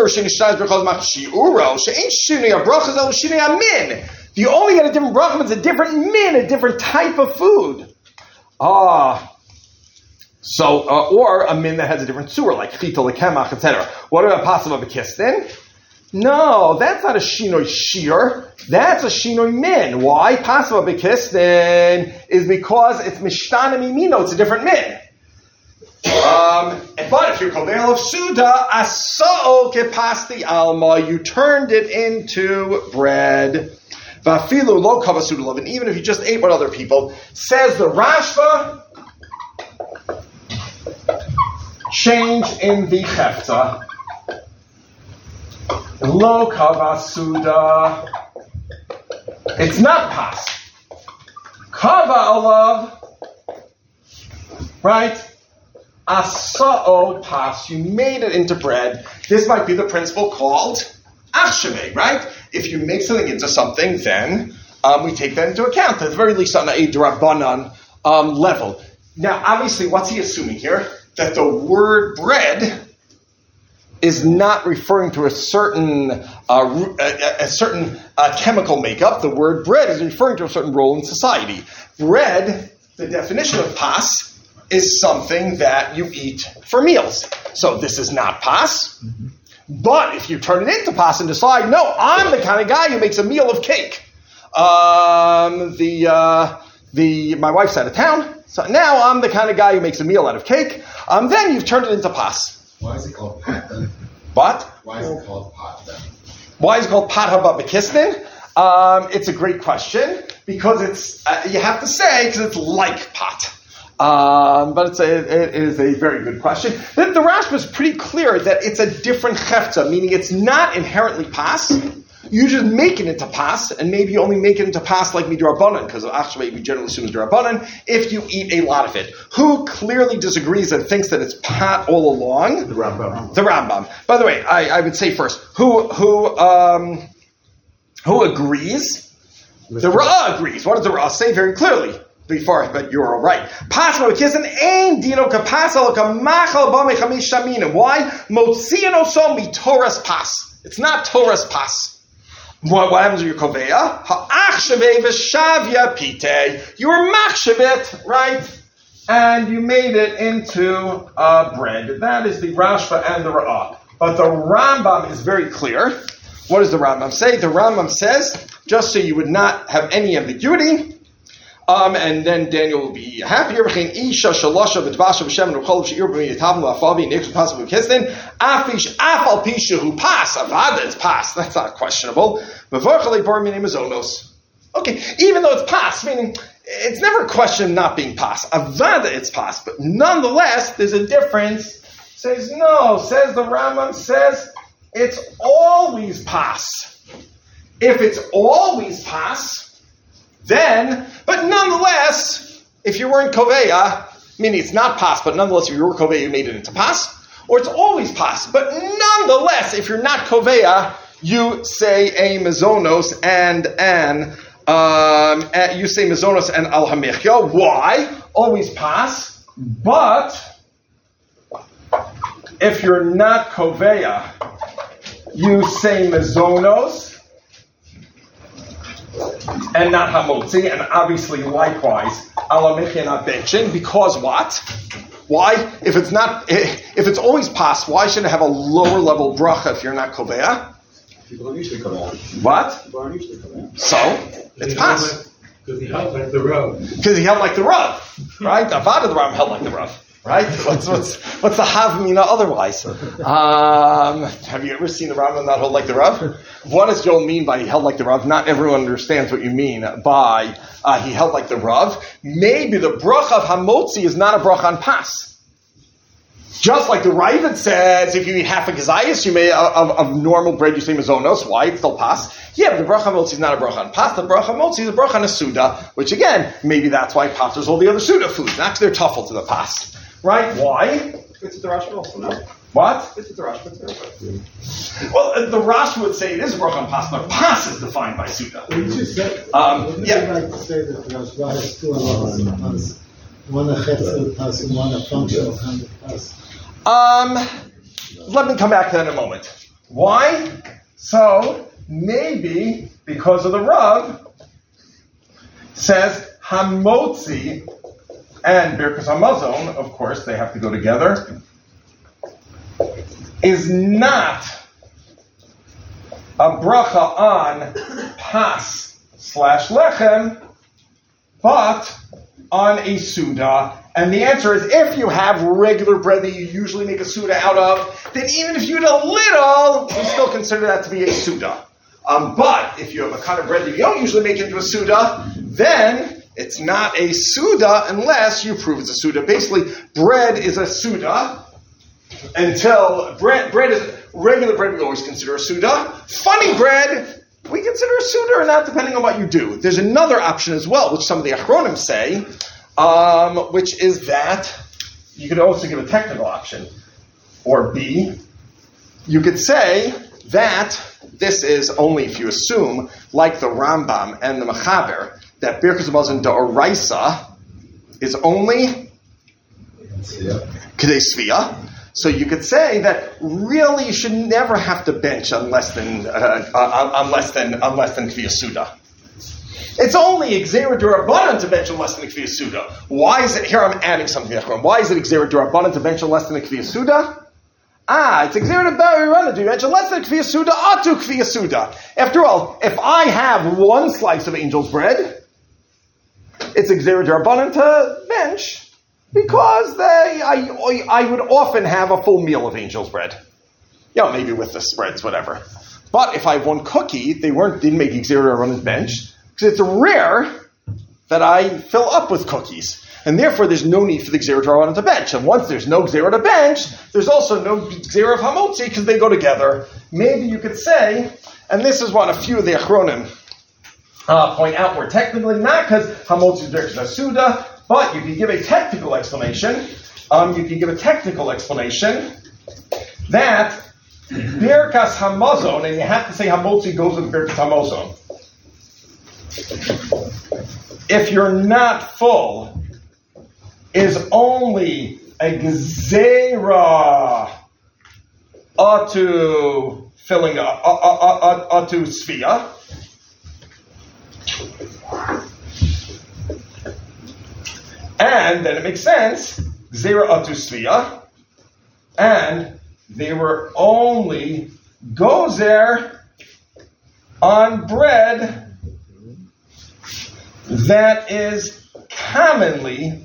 you only get a different bracha, it's a different min, a different type of food. Ah. So, uh, or a min that has a different sewer, like chita, like hemach, et cetera. What about possible bekistin? No, that's not a shinoi shir. That's a shinoi min. Why? Possible bekistin is because it's mishtana mimino. It's a different min. Um, but if you're kovel of suda, asao kepasti alma, you turned it into bread. Vafilu lo kavasuda love, and even if you just ate what other people, says the Rashba, change in the hefta. Lo kavasuda. It's not pas. Kava alav. Right? Asa'od pas. You made it into bread. This might be the principle called achshave, right? If you make something into something, then um, we take that into account. At the very least on a Drabanan um, level. Now, obviously, what's he assuming here? That the word bread is not referring to a certain uh, a, a certain uh, chemical makeup. The word bread is referring to a certain role in society. Bread, the definition of pas, is something that you eat for meals. So this is not pas. Mm-hmm. But if you turn it into pas and decide, no, I'm the kind of guy who makes a meal of cake. Um, the uh, the my wife's out of town, so now I'm the kind of guy who makes a meal out of cake. Um, then you've turned it into pas. Why is it called pat then? What? Why is it called pat then? Why is it called pat haba bekistin? Um, it's a great question because it's uh, you have to say because it's like pot. Um, but it's a, it is a very good question. The, the Rashba is pretty clear that it's a different chefza, meaning it's not inherently pas. You just make it into pas, and maybe you only make it into pas like midrabanan, because actually we generally assume midrabanan, if you eat a lot of it. Who clearly disagrees and thinks that it's pat all along? The Rambam. The Rambam. By the way, I, I would say first, who who um, who agrees? The Ra agrees. What does the Ra say very clearly? Before, but you're all right. Pasma kisin ain dino kapasal kamachal ba mechamish shamina. Why? Motziano so mi Torah's pas. It's not Torah's pas. What, what happens with your koveya? Ha'achshave v'shavya pite. You were machshavit, right? And you made it into uh, bread. That is the Rashba and the Ra'ah. But the Rambam is very clear. What does the Rambam say? The Rambam says, just so you would not have any ambiguity, Um, and then Daniel will be happier. Isha shalosha v'dvasha v'shem v'chol v'sheir b'miyatav v'afavi nechus pas v'kistin afish afal pisha who pas avada it's pas. That's not questionable. V'vorchalei bar minim mazonos. Okay, even though it's pas, meaning it's never a question of not being pas. Avada it's pas, but nonetheless there's a difference. Says no. Says the Rambam says it's always pas. If it's always pas. Then, but nonetheless, if you weren't koveya, meaning it's not pas, but nonetheless, if you were koveya, you made it into pas, or it's always pas, but nonetheless, if you're not koveya, you say a mezonos and an, um, you say mezonos and al hamichya. Why? Always pas, but if you're not koveya, you say mezonos, and not hamotzi, and obviously likewise alamichya not benching, because what? Why? If it's not, if it's always pas, why should it have a lower level bracha if you're not koveya? People don't usually come out. What? People aren't usually come out. So it's pas. Because he held like the Rav. Because he held like the Rav, right? Avada the Rav held like the Rav. Right? What's what's what's the havmina otherwise? Um, have you ever seen the Rav not hold like the Rav? What does Joel mean by he held like the Rav? Not everyone understands what you mean by uh, he held like the Rav. Maybe the bracha of hamotzi is not a bracha on pas. Just like the Ravid says, if you eat half a gazayas, you may, of, of normal bread, you say mazonos. Why? It's still pas. Yeah, but the bracha motzi is not a bracha on pas. The bracha motzi is a bracha on a suda, which again, maybe that's why patters all the other suda foods. Not because they're tuffle to the pas. Right? Why? It's what the Rashi also, no? What? It's what the Rashi would say. Well, uh, the Rashi would say it is a bracha on pas, but pas is defined by suda. You just said, Um, wouldn't yeah. you like to say that the Rashba has two halachas of pas, one a chetz pas and one a functional kind of pas? Um, let me come back to that in a moment. Why? So, maybe because of the Rav says Hamotzi and Birkas Hamazon, of course, they have to go together, is not a bracha on pas slash lechem, but on a suda. And the answer is, if you have regular bread that you usually make a suda out of, then even if you eat a little, we still consider that to be a suda. Um, but if you have a kind of bread that you don't usually make into a suda, then it's not a suda unless you prove it's a suda. Basically, bread is a suda until bread, bread is regular bread we always consider a suda. Funny bread we consider a suda or not, depending on what you do. There's another option as well, which some of the Achronim say, um, which is that you could also give a technical option. Or B, you could say that this is only if you assume, like the Rambam and the Mechaber, that Birkas Hamazon D'Oraisa is only Kedei Svia. So you could say that really you should never have to bench unless than uh, uh, unless than unless than Kviya Suda. It's only Xera D'Rabbanan to bench unless than Kviya Suda. Why is it here? I'm adding something. Why is it Xera D'Rabbanan to bench unless than Kviya Suda? Ah, it's Xera D'Rabbanan to bench unless than Kviya Suda. Atu Kviya Suda. After all, if I have one slice of angel's bread, it's Xera D'Rabbanan to bench. Because they, I, I would often have a full meal of angel's bread. You know, maybe with the spreads, whatever. But if I have one cookie, they weren't didn't make Xera on his bench, because it's rare that I fill up with cookies. And therefore there's no need for the Xera on the bench. And once there's no Xera to bench, there's also no Xera of Hamotzi, because they go together. Maybe you could say, and this is what a few of the Achronim uh, point out more technically, not because Hamotzi is Birkas Suda, but you can give a technical explanation. Um, you can give a technical explanation that Birkas Hamazon, and you have to say Hamotzi goes with Birkas Hamazon. If you're not full, is only a Gezerah atu filling up, atu Svia. And then it makes sense, Zera Atu Svia, and they were only gozer on bread that is commonly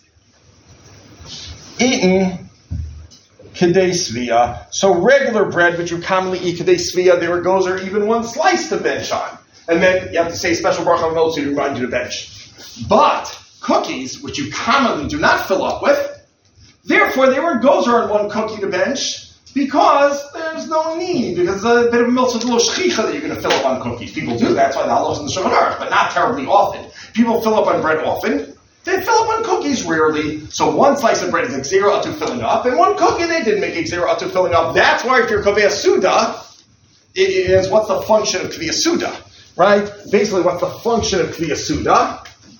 eaten Kedei Svia. So regular bread, which you commonly eat Kedei Svia, they were gozer even one slice to bench on. And then you have to say special bracha of to remind you to bench. But cookies, which you commonly do not fill up with, therefore they were gozer on one cookie to bench, because there's no need, because a bit of milk is a little shchicha that you're going to fill up on cookies. People do that, that's why the halachos in the Shulchan Aruch, but not terribly often. People fill up on bread often, they fill up on cookies rarely, so one slice of bread is Xera Atu filling up, and one cookie they didn't make Xera Atu filling up. That's why if you're Kaveh Suda, it is what's the function of Kaveh Suda, right? Basically, what's the function of Kaveh Suda?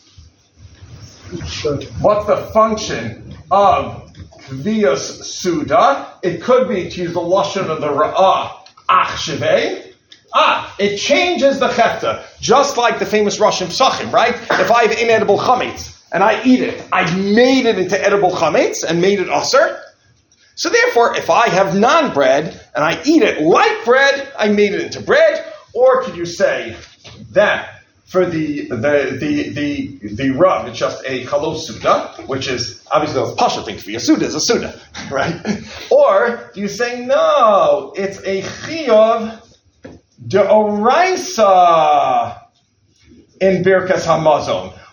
What's the function of Kviyas Suda? It could be, to use the lashon of the Ra'ah, Achshevei. Ah, it changes the chefta, just like the famous Roshim Psachim, right? If I have inedible chametz and I eat it, I've made it into edible chametz and made it aser. So therefore, if I have non-bread and I eat it like bread, I made it into bread. Or could you say that for the the the the the rub, it's just a chalos suda, which is obviously the pasha thing to be a suda is a suda, right? Or do you say no? It's a chiyuv deoraisa in Birkas Hamazon.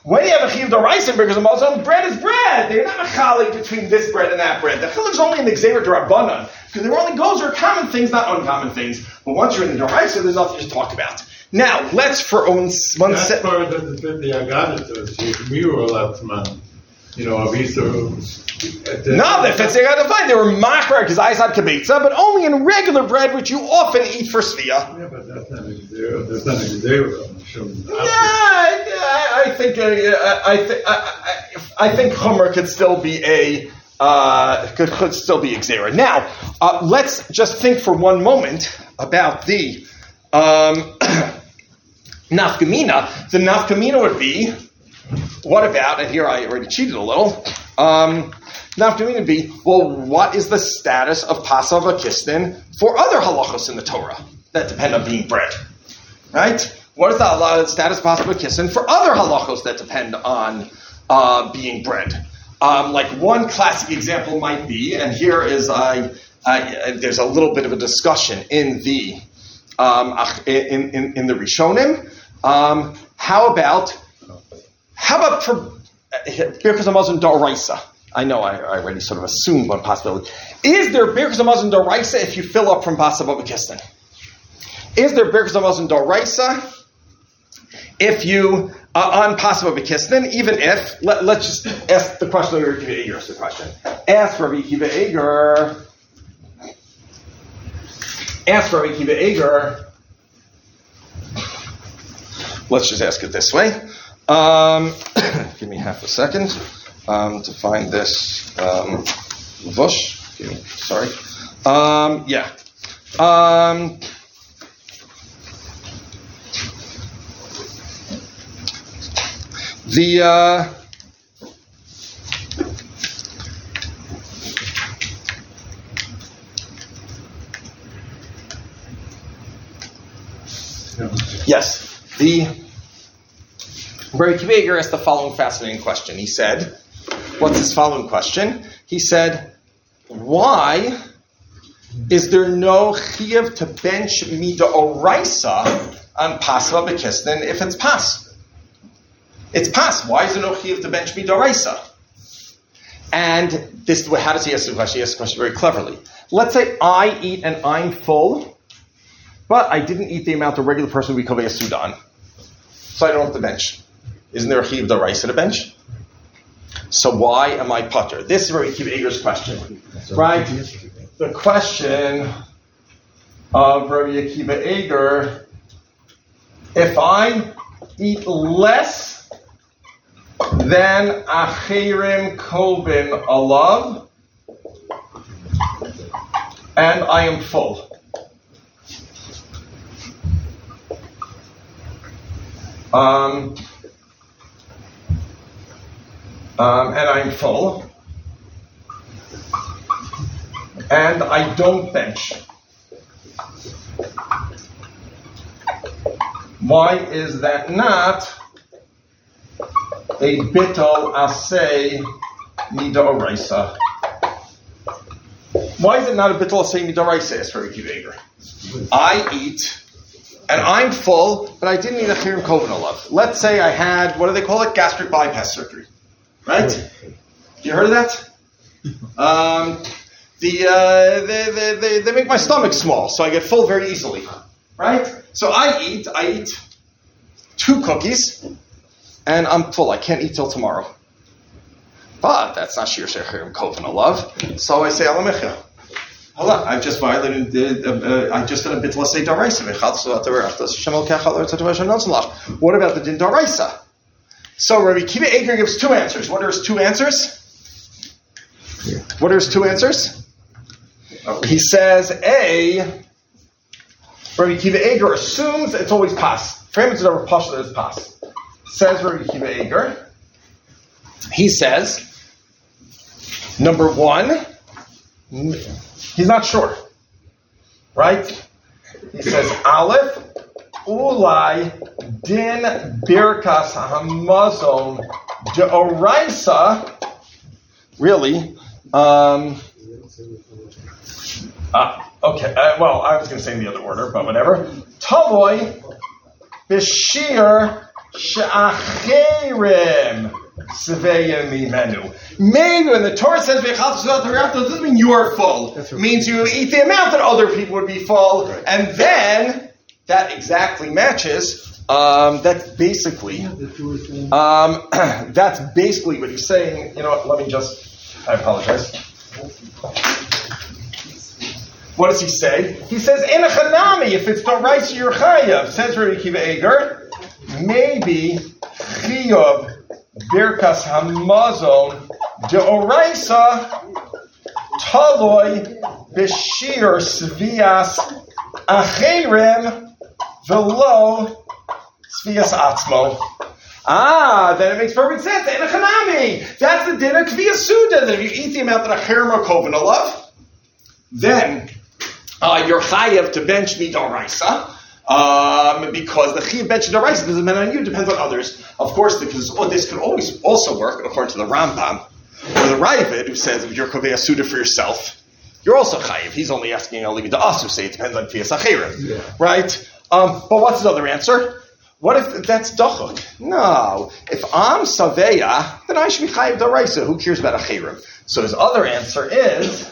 When you have a chiyuv d'oraisa because of mazon, bread is bread. They're not a chalik between this bread and that bread. The chiluk is only in the gzeira d'rabbanan because there only goes are common things, not uncommon things. But once you're in the d'oraisa, there's nothing to talk about. Now, let's for one, one That's se- part doesn't fit the Agada to us. We were allowed to man. You know, Avisa. No, if it's Agada, fine. They were machar because I said kibitza, but only in regular bread, which you often eat for svia. Yeah, but that's not a zero. That's not a zero. Yeah, I, I think uh, I, I, th- I, I, I think Chomer could still be a uh, could, could still be Xera. Now, uh, let's just think for one moment about the um, nafkamina. The nafkamina would be, what about, and here I already cheated a little, um, nafkamina would be, well, what is the status of pasav akistin for other halachos in the Torah that depend on being bread? Right? What is the status of pasav akistin for other halachos that depend on uh, being bread? Um, like one classic example might be, and here is, I, I, there's a little bit of a discussion in the um, in, in, in the Rishonim. Um, how about how about for Birkas Hamazon D'Oraisa? I know I, I already sort of assumed one possibility. Is there Birkas Hamazon D'Oraisa if you fill up from pasav akistin? Is there Birkas Hamazon D'Oraisa if you uh, on pasav akistin, even if let, let's just ask the question of Rabbi Akiva Eiger is the question. Ask Rabbi Akiva Eiger. Ask Rabbi Akiva Eiger. Let's just ask it this way. Um, give me half a second um, to find this um, vush. Give me, sorry. Um, yeah. Um, The uh, yes, the Rabbi Akiva Eiger asked the following fascinating question. He said, "What's his following question?" He said, "Why is there no chiyuv to bench mida oraisa on pasav akistin if it's pas?" It's pas. Why is there no chiyuv to bench midoraisa? And this, how does he ask the question? He asks the question very cleverly. Let's say I eat and I'm full, but I didn't eat the amount the regular person would be a sudan, so I don't have to bench. Isn't there a chiyuv d'oraisa to bench? So why am I putter? This is Rabbi Akiva Eiger's question, right? The question of Rabbi Akiva Eiger: if I eat less than achirim kovin alav, and I am full. Um, um, and I'm full, and I don't bench. Why is that not a bittul asay midoraisa? Why is it not a bittul asay midoraisa? Asked Rabbi Akiva Eiger. I eat and I'm full, but I didn't eat a chirim kovin alav. Let's say I had, what do they call it? Gastric bypass surgery, right? You heard of that? Um, the uh, they, they they they make my stomach small, so I get full very easily, right? So I eat I eat two cookies. And I'm full. I can't eat till tomorrow. But that's not shir shechirim kovin alav. So I say alamicha. Hala, I've just violated. The, uh, I just did a bittul asay d'oraisa. What about the din d'oraisa? So Rabbi Akiva Eiger gives two answers. What are his two answers? What are his two answers? He says a. Rabbi Akiva Eiger assumes it's always pas. For him, it's never pashla. It's pas. Says Rabbi Akiva Eiger, he says, number one, he's not sure, right? He says, Aleph, ulai din birkas hamazon deoraisa, really, um, ah, okay, uh, well, I was going to say in the other order, but whatever. Tavoy b'shir she'acherim Sveya mimenu. Maybe when the Torah says v'yachalta sudot hariyachta, it doesn't mean you are full. It means you eat the amount that other people would be full, and then that exactly matches. Um, that's basically. Um, that's basically what he's saying. You know what? Let me just. I apologize. What does he say? He says in a chanami, if it's doraisa you're chayav. Says Rabbi Akiva Eiger, maybe chiyuv. Birkas Hamazon deoraisa taloy b'shir svias acherem velo svias atzmo. Ah, then it makes perfect sense. In a chanami, that's the din of kviyas suda. That if you eat the amount that acherem are koven alav, then uh, you're chayav to bench midoraisa. Um, because the chiyuv bench d'oraisa doesn't depend on you, it depends on others. Of course, because oh, this could always also work according to the Rambam or the Ravid, who says if you're kovei suda for yourself, you're also chayiv. He's only asking Alivi to us who say it depends on kviyas acherim, yeah. Right? Um, but what's his other answer? What if that's dachuk? No, if I'm saveya, then I should be chayiv d'oraisa. Who cares about acherim? So his other answer is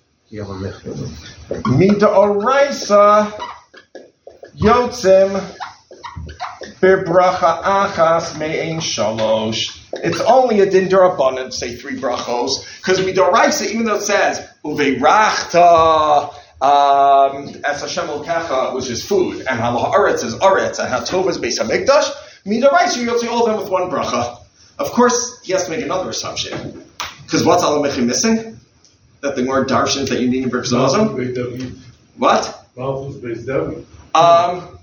mi d'oraisa. Yotzim bebracha achas me'ein shalosh. It's only a din d'rabbanan, say three brachos, because we d'oraisa, even though it says uveirachta um, as Hashem Elokecha, which is food, and ha'aretz is aretz, and ha'tov is beis hamikdash. Mi d'oraisa, you yotzi all of them with one bracha. Of course, he has to make another assumption, because what's Alamechim missing? That the more darshan that you need in Birkas Hamazon. What? Malchus beis David. Um,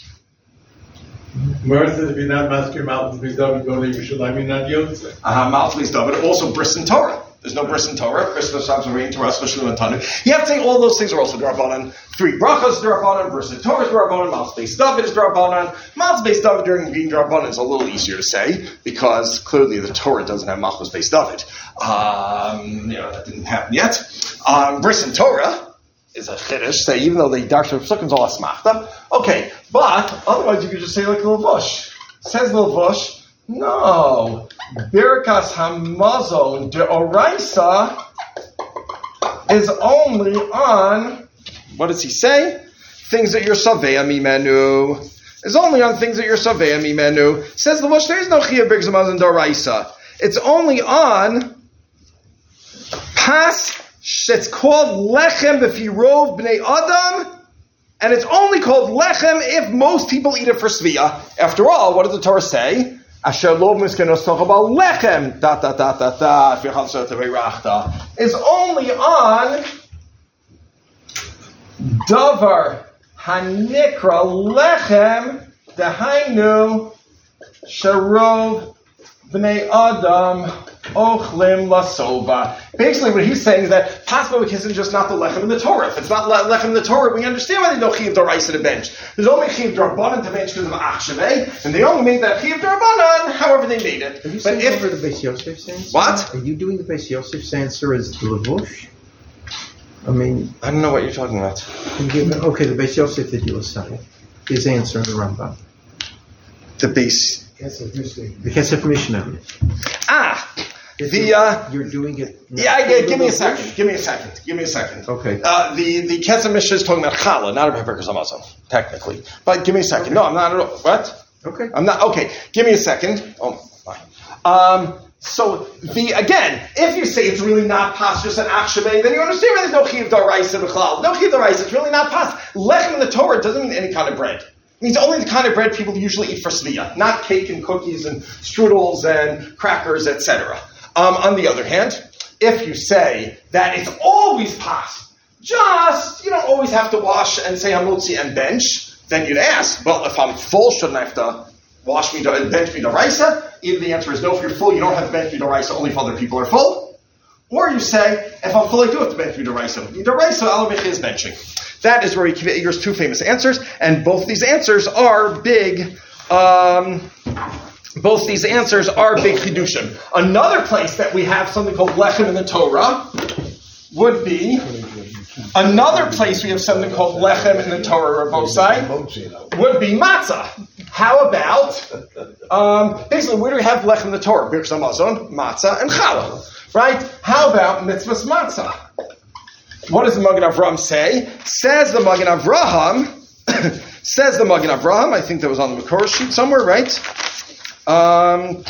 Where says if you're not master Malchus beis David, go to Yerushalayim, not Yotze. Uh, Malchus beis David, also bris and Torah. There's no bris and Torah. Bris and Torah, Torah, especially in Tanu. You have to say all those things are also d'Rabbanan. Three brachos d'Rabbanan, bris and Torah is d'Rabbanan, Malchus beis David is d'Rabbanan. Malchus beis David during being d'Rabbanan is a little easier to say because clearly the Torah doesn't have Malchus beis David. Um, you know that didn't happen yet. Um, bris and Torah is a chiddush, say even though they darshan psukim all asmachta. Okay, but otherwise you could just say like Levush. Says Levush, no. Birkas Hamazon deoraisa is only on, what does he say? Things that you're saveya mimenu. Is only on things that you're saveya mimenu. Says Levush, there is no chiyuv birkas Hamazon deoraisa. It's only on pas. It's called lechem b'firov b'nei adam, and it's only called lechem if most people eat it for svia. After all, what does the Torah say? Asher lo miskenos tochal lechem da da da da da v'chalsot v'rachta is only on davar hanikra lechem dehainu sharov b'nei adam. Ochlim lasova. Basically, what he's saying is that possibly because it's just not the lechem in the Torah. If it's not le- lechem in the Torah, we understand why they don't chiyuv d'oraisa to bench. There's only chiyuv d'rabbanan to bench because of achshavei, and they only made that chiyuv d'rabbanan however they made it. Are you but saying if over the Beis Yosef's answer? What? Are you doing the Beis Yosef's answer as Levush? I mean, I don't know what you're talking about. Okay, the Beis Yosef that you were saying, his answer in the Rambam. The base. The Kesef Mishnah. Ah. The uh, you're doing it. Yeah, yeah. Give me a second. Give me a second. Give me a second. Okay. Uh, the the Kesef Mishnah is talking about challah, not about Birkas Hamazon, technically. But give me a second. Okay. No, I'm not at all. What? Okay. I'm not. Okay. Give me a second. Oh, fine. Um. So the again, if you say it's really not pas just an achshavei, then you understand why there's no chiyuv d'oraisa b'chlal. No chiyuv d'oraisa. It's really not pas. Lechem in the Torah doesn't mean any kind of bread. It means only the kind of bread people usually eat for svia, not cake and cookies and strudels and crackers, et cetera. Um, on the other hand, if you say that it's always pas, just, you don't always have to wash and say hamotzi and bench, then you'd ask, well, if I'm full, shouldn't I have to wash me, and bench me d'oraisa? Either the answer is no, if you're full, you don't have to bench me d'oraisa, only if other people are full. Or you say, if I'm full, I do have to bench me d'oraisa. D'oraisa, alamich is benching. That is where he gives two famous answers, and both these answers are big, um, both these answers are big chidushim. Another place that we have something called lechem in the Torah would be, another place we have something called lechem in the Torah, Rabosai, would be matzah. How about, um, basically, where do we have lechem in the Torah? Birkas Hamazon, matzah, and challah. Right? How about mitzvahs matzah? What does the Magen Avraham say? Says the Magen Avraham, says the Magen Avraham, I think that was on the Makor sheet somewhere, right? Um,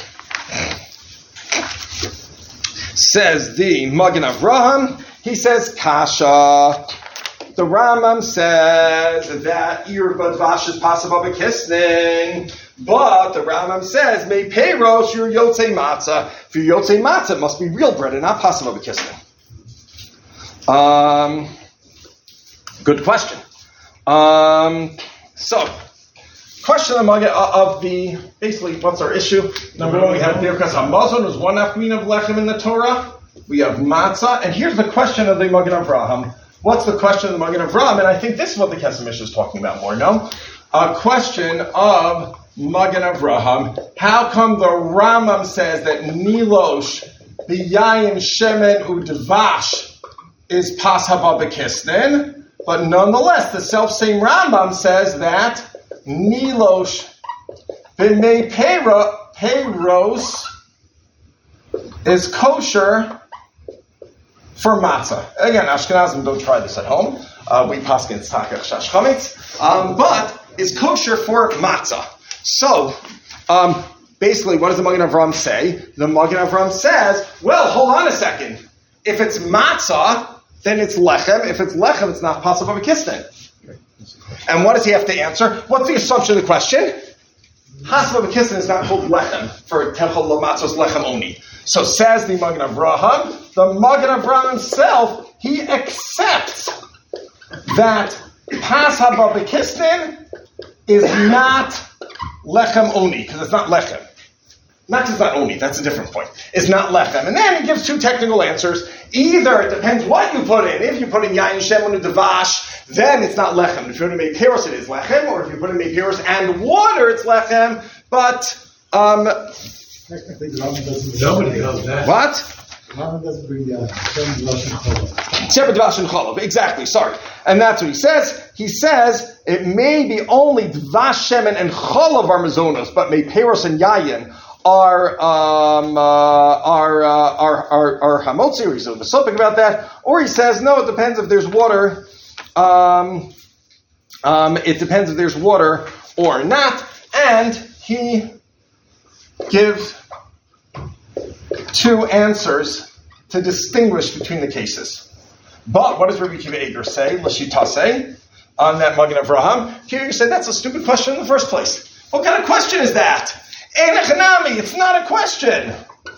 says the Magen Avraham, he says, Kasha. The Rambam says that Irba Dvash is possible b'kisnin, but the Rambam says, Mei Peiros, you're Yotzei Matzah. If you're Yotzei Matzah, it must be real bread and not possible b'kisnin. Um, good question. Um, so, question of the, of the, basically, what's our issue? Number one, we have Birkas Hamazon, was one afmin of lechem in the Torah. We have matzah, and here's the question of the Magen Avraham. What's the question of the Magen Avraham? And I think this is what the Kesef Mishnah is talking about more, no? A question of Magen Avraham. How come the Rambam says that Nilosh, B'yayin, Shemen, Udvash is Pas Haba B'kisnin, but nonetheless, the self-same Rambam says that Nilosh, B'mei Peiros is kosher for matzah. Again, Ashkenazim don't try this at home. Uh, we paskin tzakach shash chametz, um, but it's kosher for matzah. So, um, basically, what does the Magen Avraham say? The Magen Avraham says, well, hold on a second. If it's matzah, then it's lechem. If it's lechem, it's not possible b'kisnin. And what does he have to answer? What's the assumption of the question? Hasba b'kisnin is not called lechem for temchel lamatzos lechem oni. So says the Magen Avraham, the Magen Avraham himself, he accepts that Pas Haba B'kisnin is not lechem oni, because it's not lechem. Not just not oni, that's a different point. It's not lechem. And then he gives two technical answers. Either it depends what you put in. If you put in yayin shemen udavash, then it's not lechem. If you put in mei piros, it is lechem. Or if you put in mei piros and water, it's lechem. But, um... Technically, the Rambam doesn't. Nobody does that. What? The Rambam doesn't bring the Shemen Dvash and Cholov. Shemen Dvash and Cholov, exactly, sorry. And that's what he says. He says it may be only Dvash, Shemen, and Cholov are mazonos, but may Peros and Yayin are um, uh, are, uh, are are are hamotzi, or he's a something about that. Or he says no, it depends if there's water. Um, um, it depends if there's water or not, and he gives two answers to distinguish between the cases. But what does Rabbi Akiva Eiger say? Lashita say on that Magen Avraham. Akiva Eiger said that's a stupid question in the first place. What kind of question is that? Einachanami, it's not a question.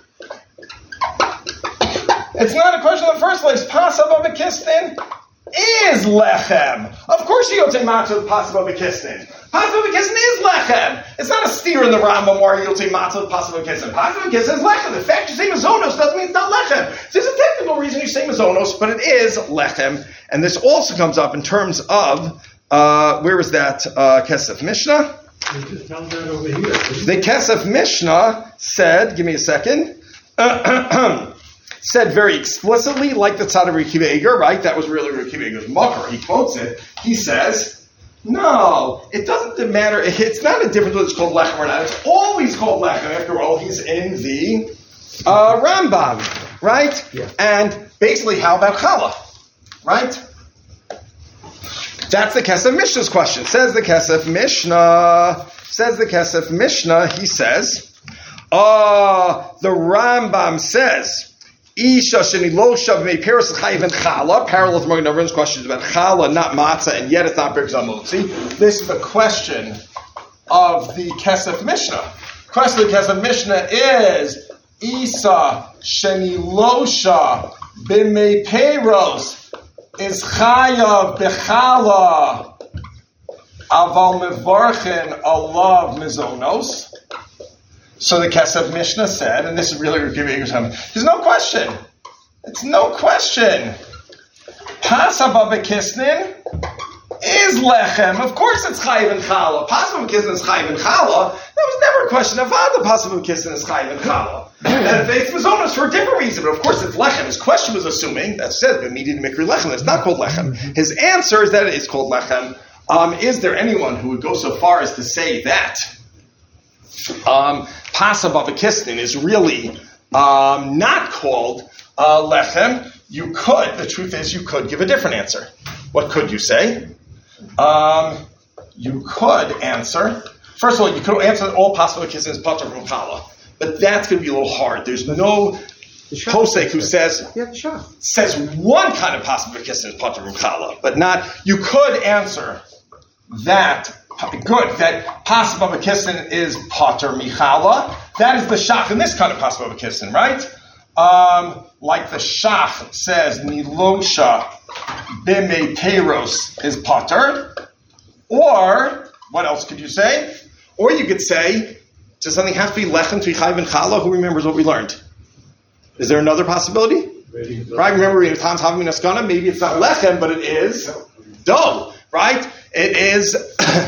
It's not a question in the first place. Pas Haba B'kisnin is lechem. Of course you don't say matzah with pas Haba B'kisnin. Pas Haba B'kisnin is lechem. It's not a steer in the Rambam where you'll say matzah with pas Haba B'kisnin. Pas Haba B'kisnin is lechem. The fact you say mazonos doesn't mean it's not lechem. There's a technical reason you say mazonos, but it is lechem. And this also comes up in terms of, uh, where is that, uh, Kesef Mishnah? We just found that over here. The Kesef Mishnah said, give me a second, said very explicitly, like the Tzad of Rabbi Akiva Eiger, right? That was really Rabbi Akiva Eiger's makar. He quotes it. He says, no, it doesn't matter. It's not a difference whether it's called lechem or not. It's always called lechem. After all, he's in the uh, Rambam, right? Yeah. And basically, how about challah, right? That's the Kesef Mishnah's question. Says the Kesef Mishnah. Says the Kesef Mishnah. He says, uh, the Rambam says, Isha sheni lo shav mei peros chayiv and challah. Parallel to Magen Avraham questions about challah, not matzah, and yet it's not birkas hamotzi. This is the question of the Kesef Mishnah. The question of the Kesef Mishnah is Isa sheni lo shav b'mei peros is chayav b'challah aval mevarchin alav mizonos. So the Kesef Mishnah said, and this is really giving you some, there's no question. It's no question. Pas Haba B'kisnin is lechem. Of course it's chayiv and challah. Pas Haba B'kisnin is chayiv and challah. That was never a question. Avada Pas Haba B'kisnin is chayiv and challah. And it's mizonos for a different reason, but of course it's lechem. His question was assuming, that said, b'midin mikri lechem, it's not called lechem. His answer is that it is called lechem. Um, is there anyone who would go so far as to say that um, Pasa Bava Kisnin is really um, not called uh, lechem? You could. The truth is, you could give a different answer. What could you say? Um, you could answer. First of all, you could answer that all Pasa Bava Kisnin is patur from challah, but that's going to be a little hard. There's no posek who says Yeah, sure. says one kind of Pasa Bava Kisnin is patur from challah, but not. You could answer that. Good. That Pasa Bava Kisnin is patur michala. That is the shach in this kind of Pasa Bava Kisnin, right? Um, like the shach says, Nilosha bime teros is patur. Or, what else could you say? Or you could say, does something have to be lechem tvichai and chala? Who remembers what we learned? Is there another possibility? Right? Remember, in Tom's having an askana, maybe it's not lechem, but it is dough, right? It is,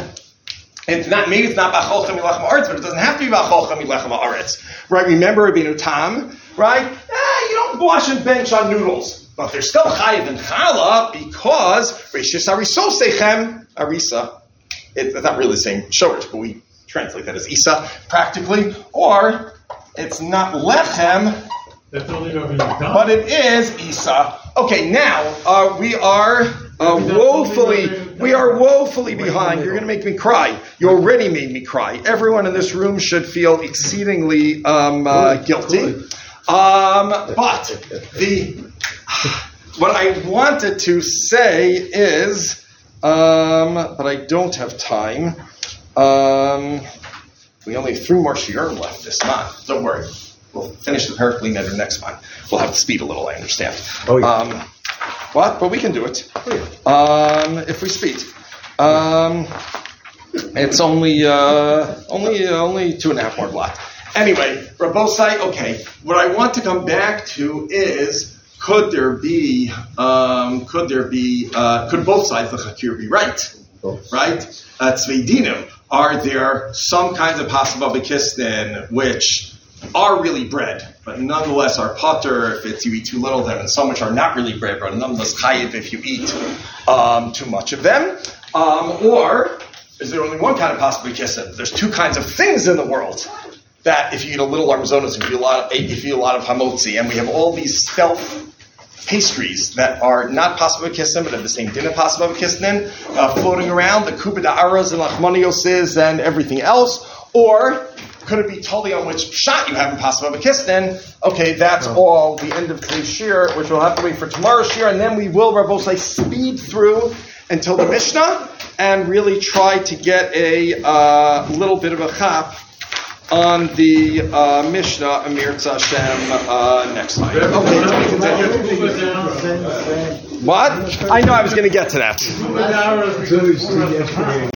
it's not, maybe it's not b'acholchem ilechem haaretz, but it doesn't have to be b'acholchem ilechem haaretz. Right? Remember, Rabbeinu Tam, right? Eh, you don't wash and bench on noodles. But they're still chayiv and chala because reishis arisosechem arisa. It's not really the same shorish, but we translate that as isa practically. Or it's not lechem, That's only Rabbeinu Tam. but it is isa. Okay, now uh, we are uh, woefully we are woefully behind. You're going to make me cry. You already made me cry. Everyone in this room should feel exceedingly um, uh, guilty. Um, but the what I wanted to say is, um, but I don't have time. Um, we only have three more shiurim left this month. Don't worry. We'll finish the Perikli Neder next month. We'll have to speed a little, I understand. Oh, yeah. Um, what? But we can do it. Um, if we speed. Um, it's only, uh, only, uh, only two and a half more blocks. Anyway, Rabbosai, okay, what I want to come back to is, could there be, um, could there be, uh, could both sides of the Chakir be right? Right? Uh, Tzveidinu, are there some kinds of Pasa Bava Kisnin which are really bread, but nonetheless are patur if it's you eat too little of them, and some which are not really bread, but nonetheless chayiv if you eat um, too much of them? Um, or is there only one kind of Pasa Bava Kisnin? There's two kinds of things in the world that if you eat a little armazonos, if you eat a lot, if you eat a lot of hamotzi, and we have all these stealth pastries that are not Pasa Bava Kisnin, but have the same din of Pasa Bava Kisnin, uh, floating around, the kuba da'aras and lachmanioses and everything else, or could it be totally on which shot you have in Pasa Bava Kisnin? Okay, that's oh. all the end of today's shir, which we'll have to wait for tomorrow's shir, and then we will, Rabbosai, speed through until the Mishnah and really try to get a uh, little bit of a chap on the uh, Mishnah, Amir Tzashem, uh, next time. Okay, so we continue. What? I know I was going to get to that.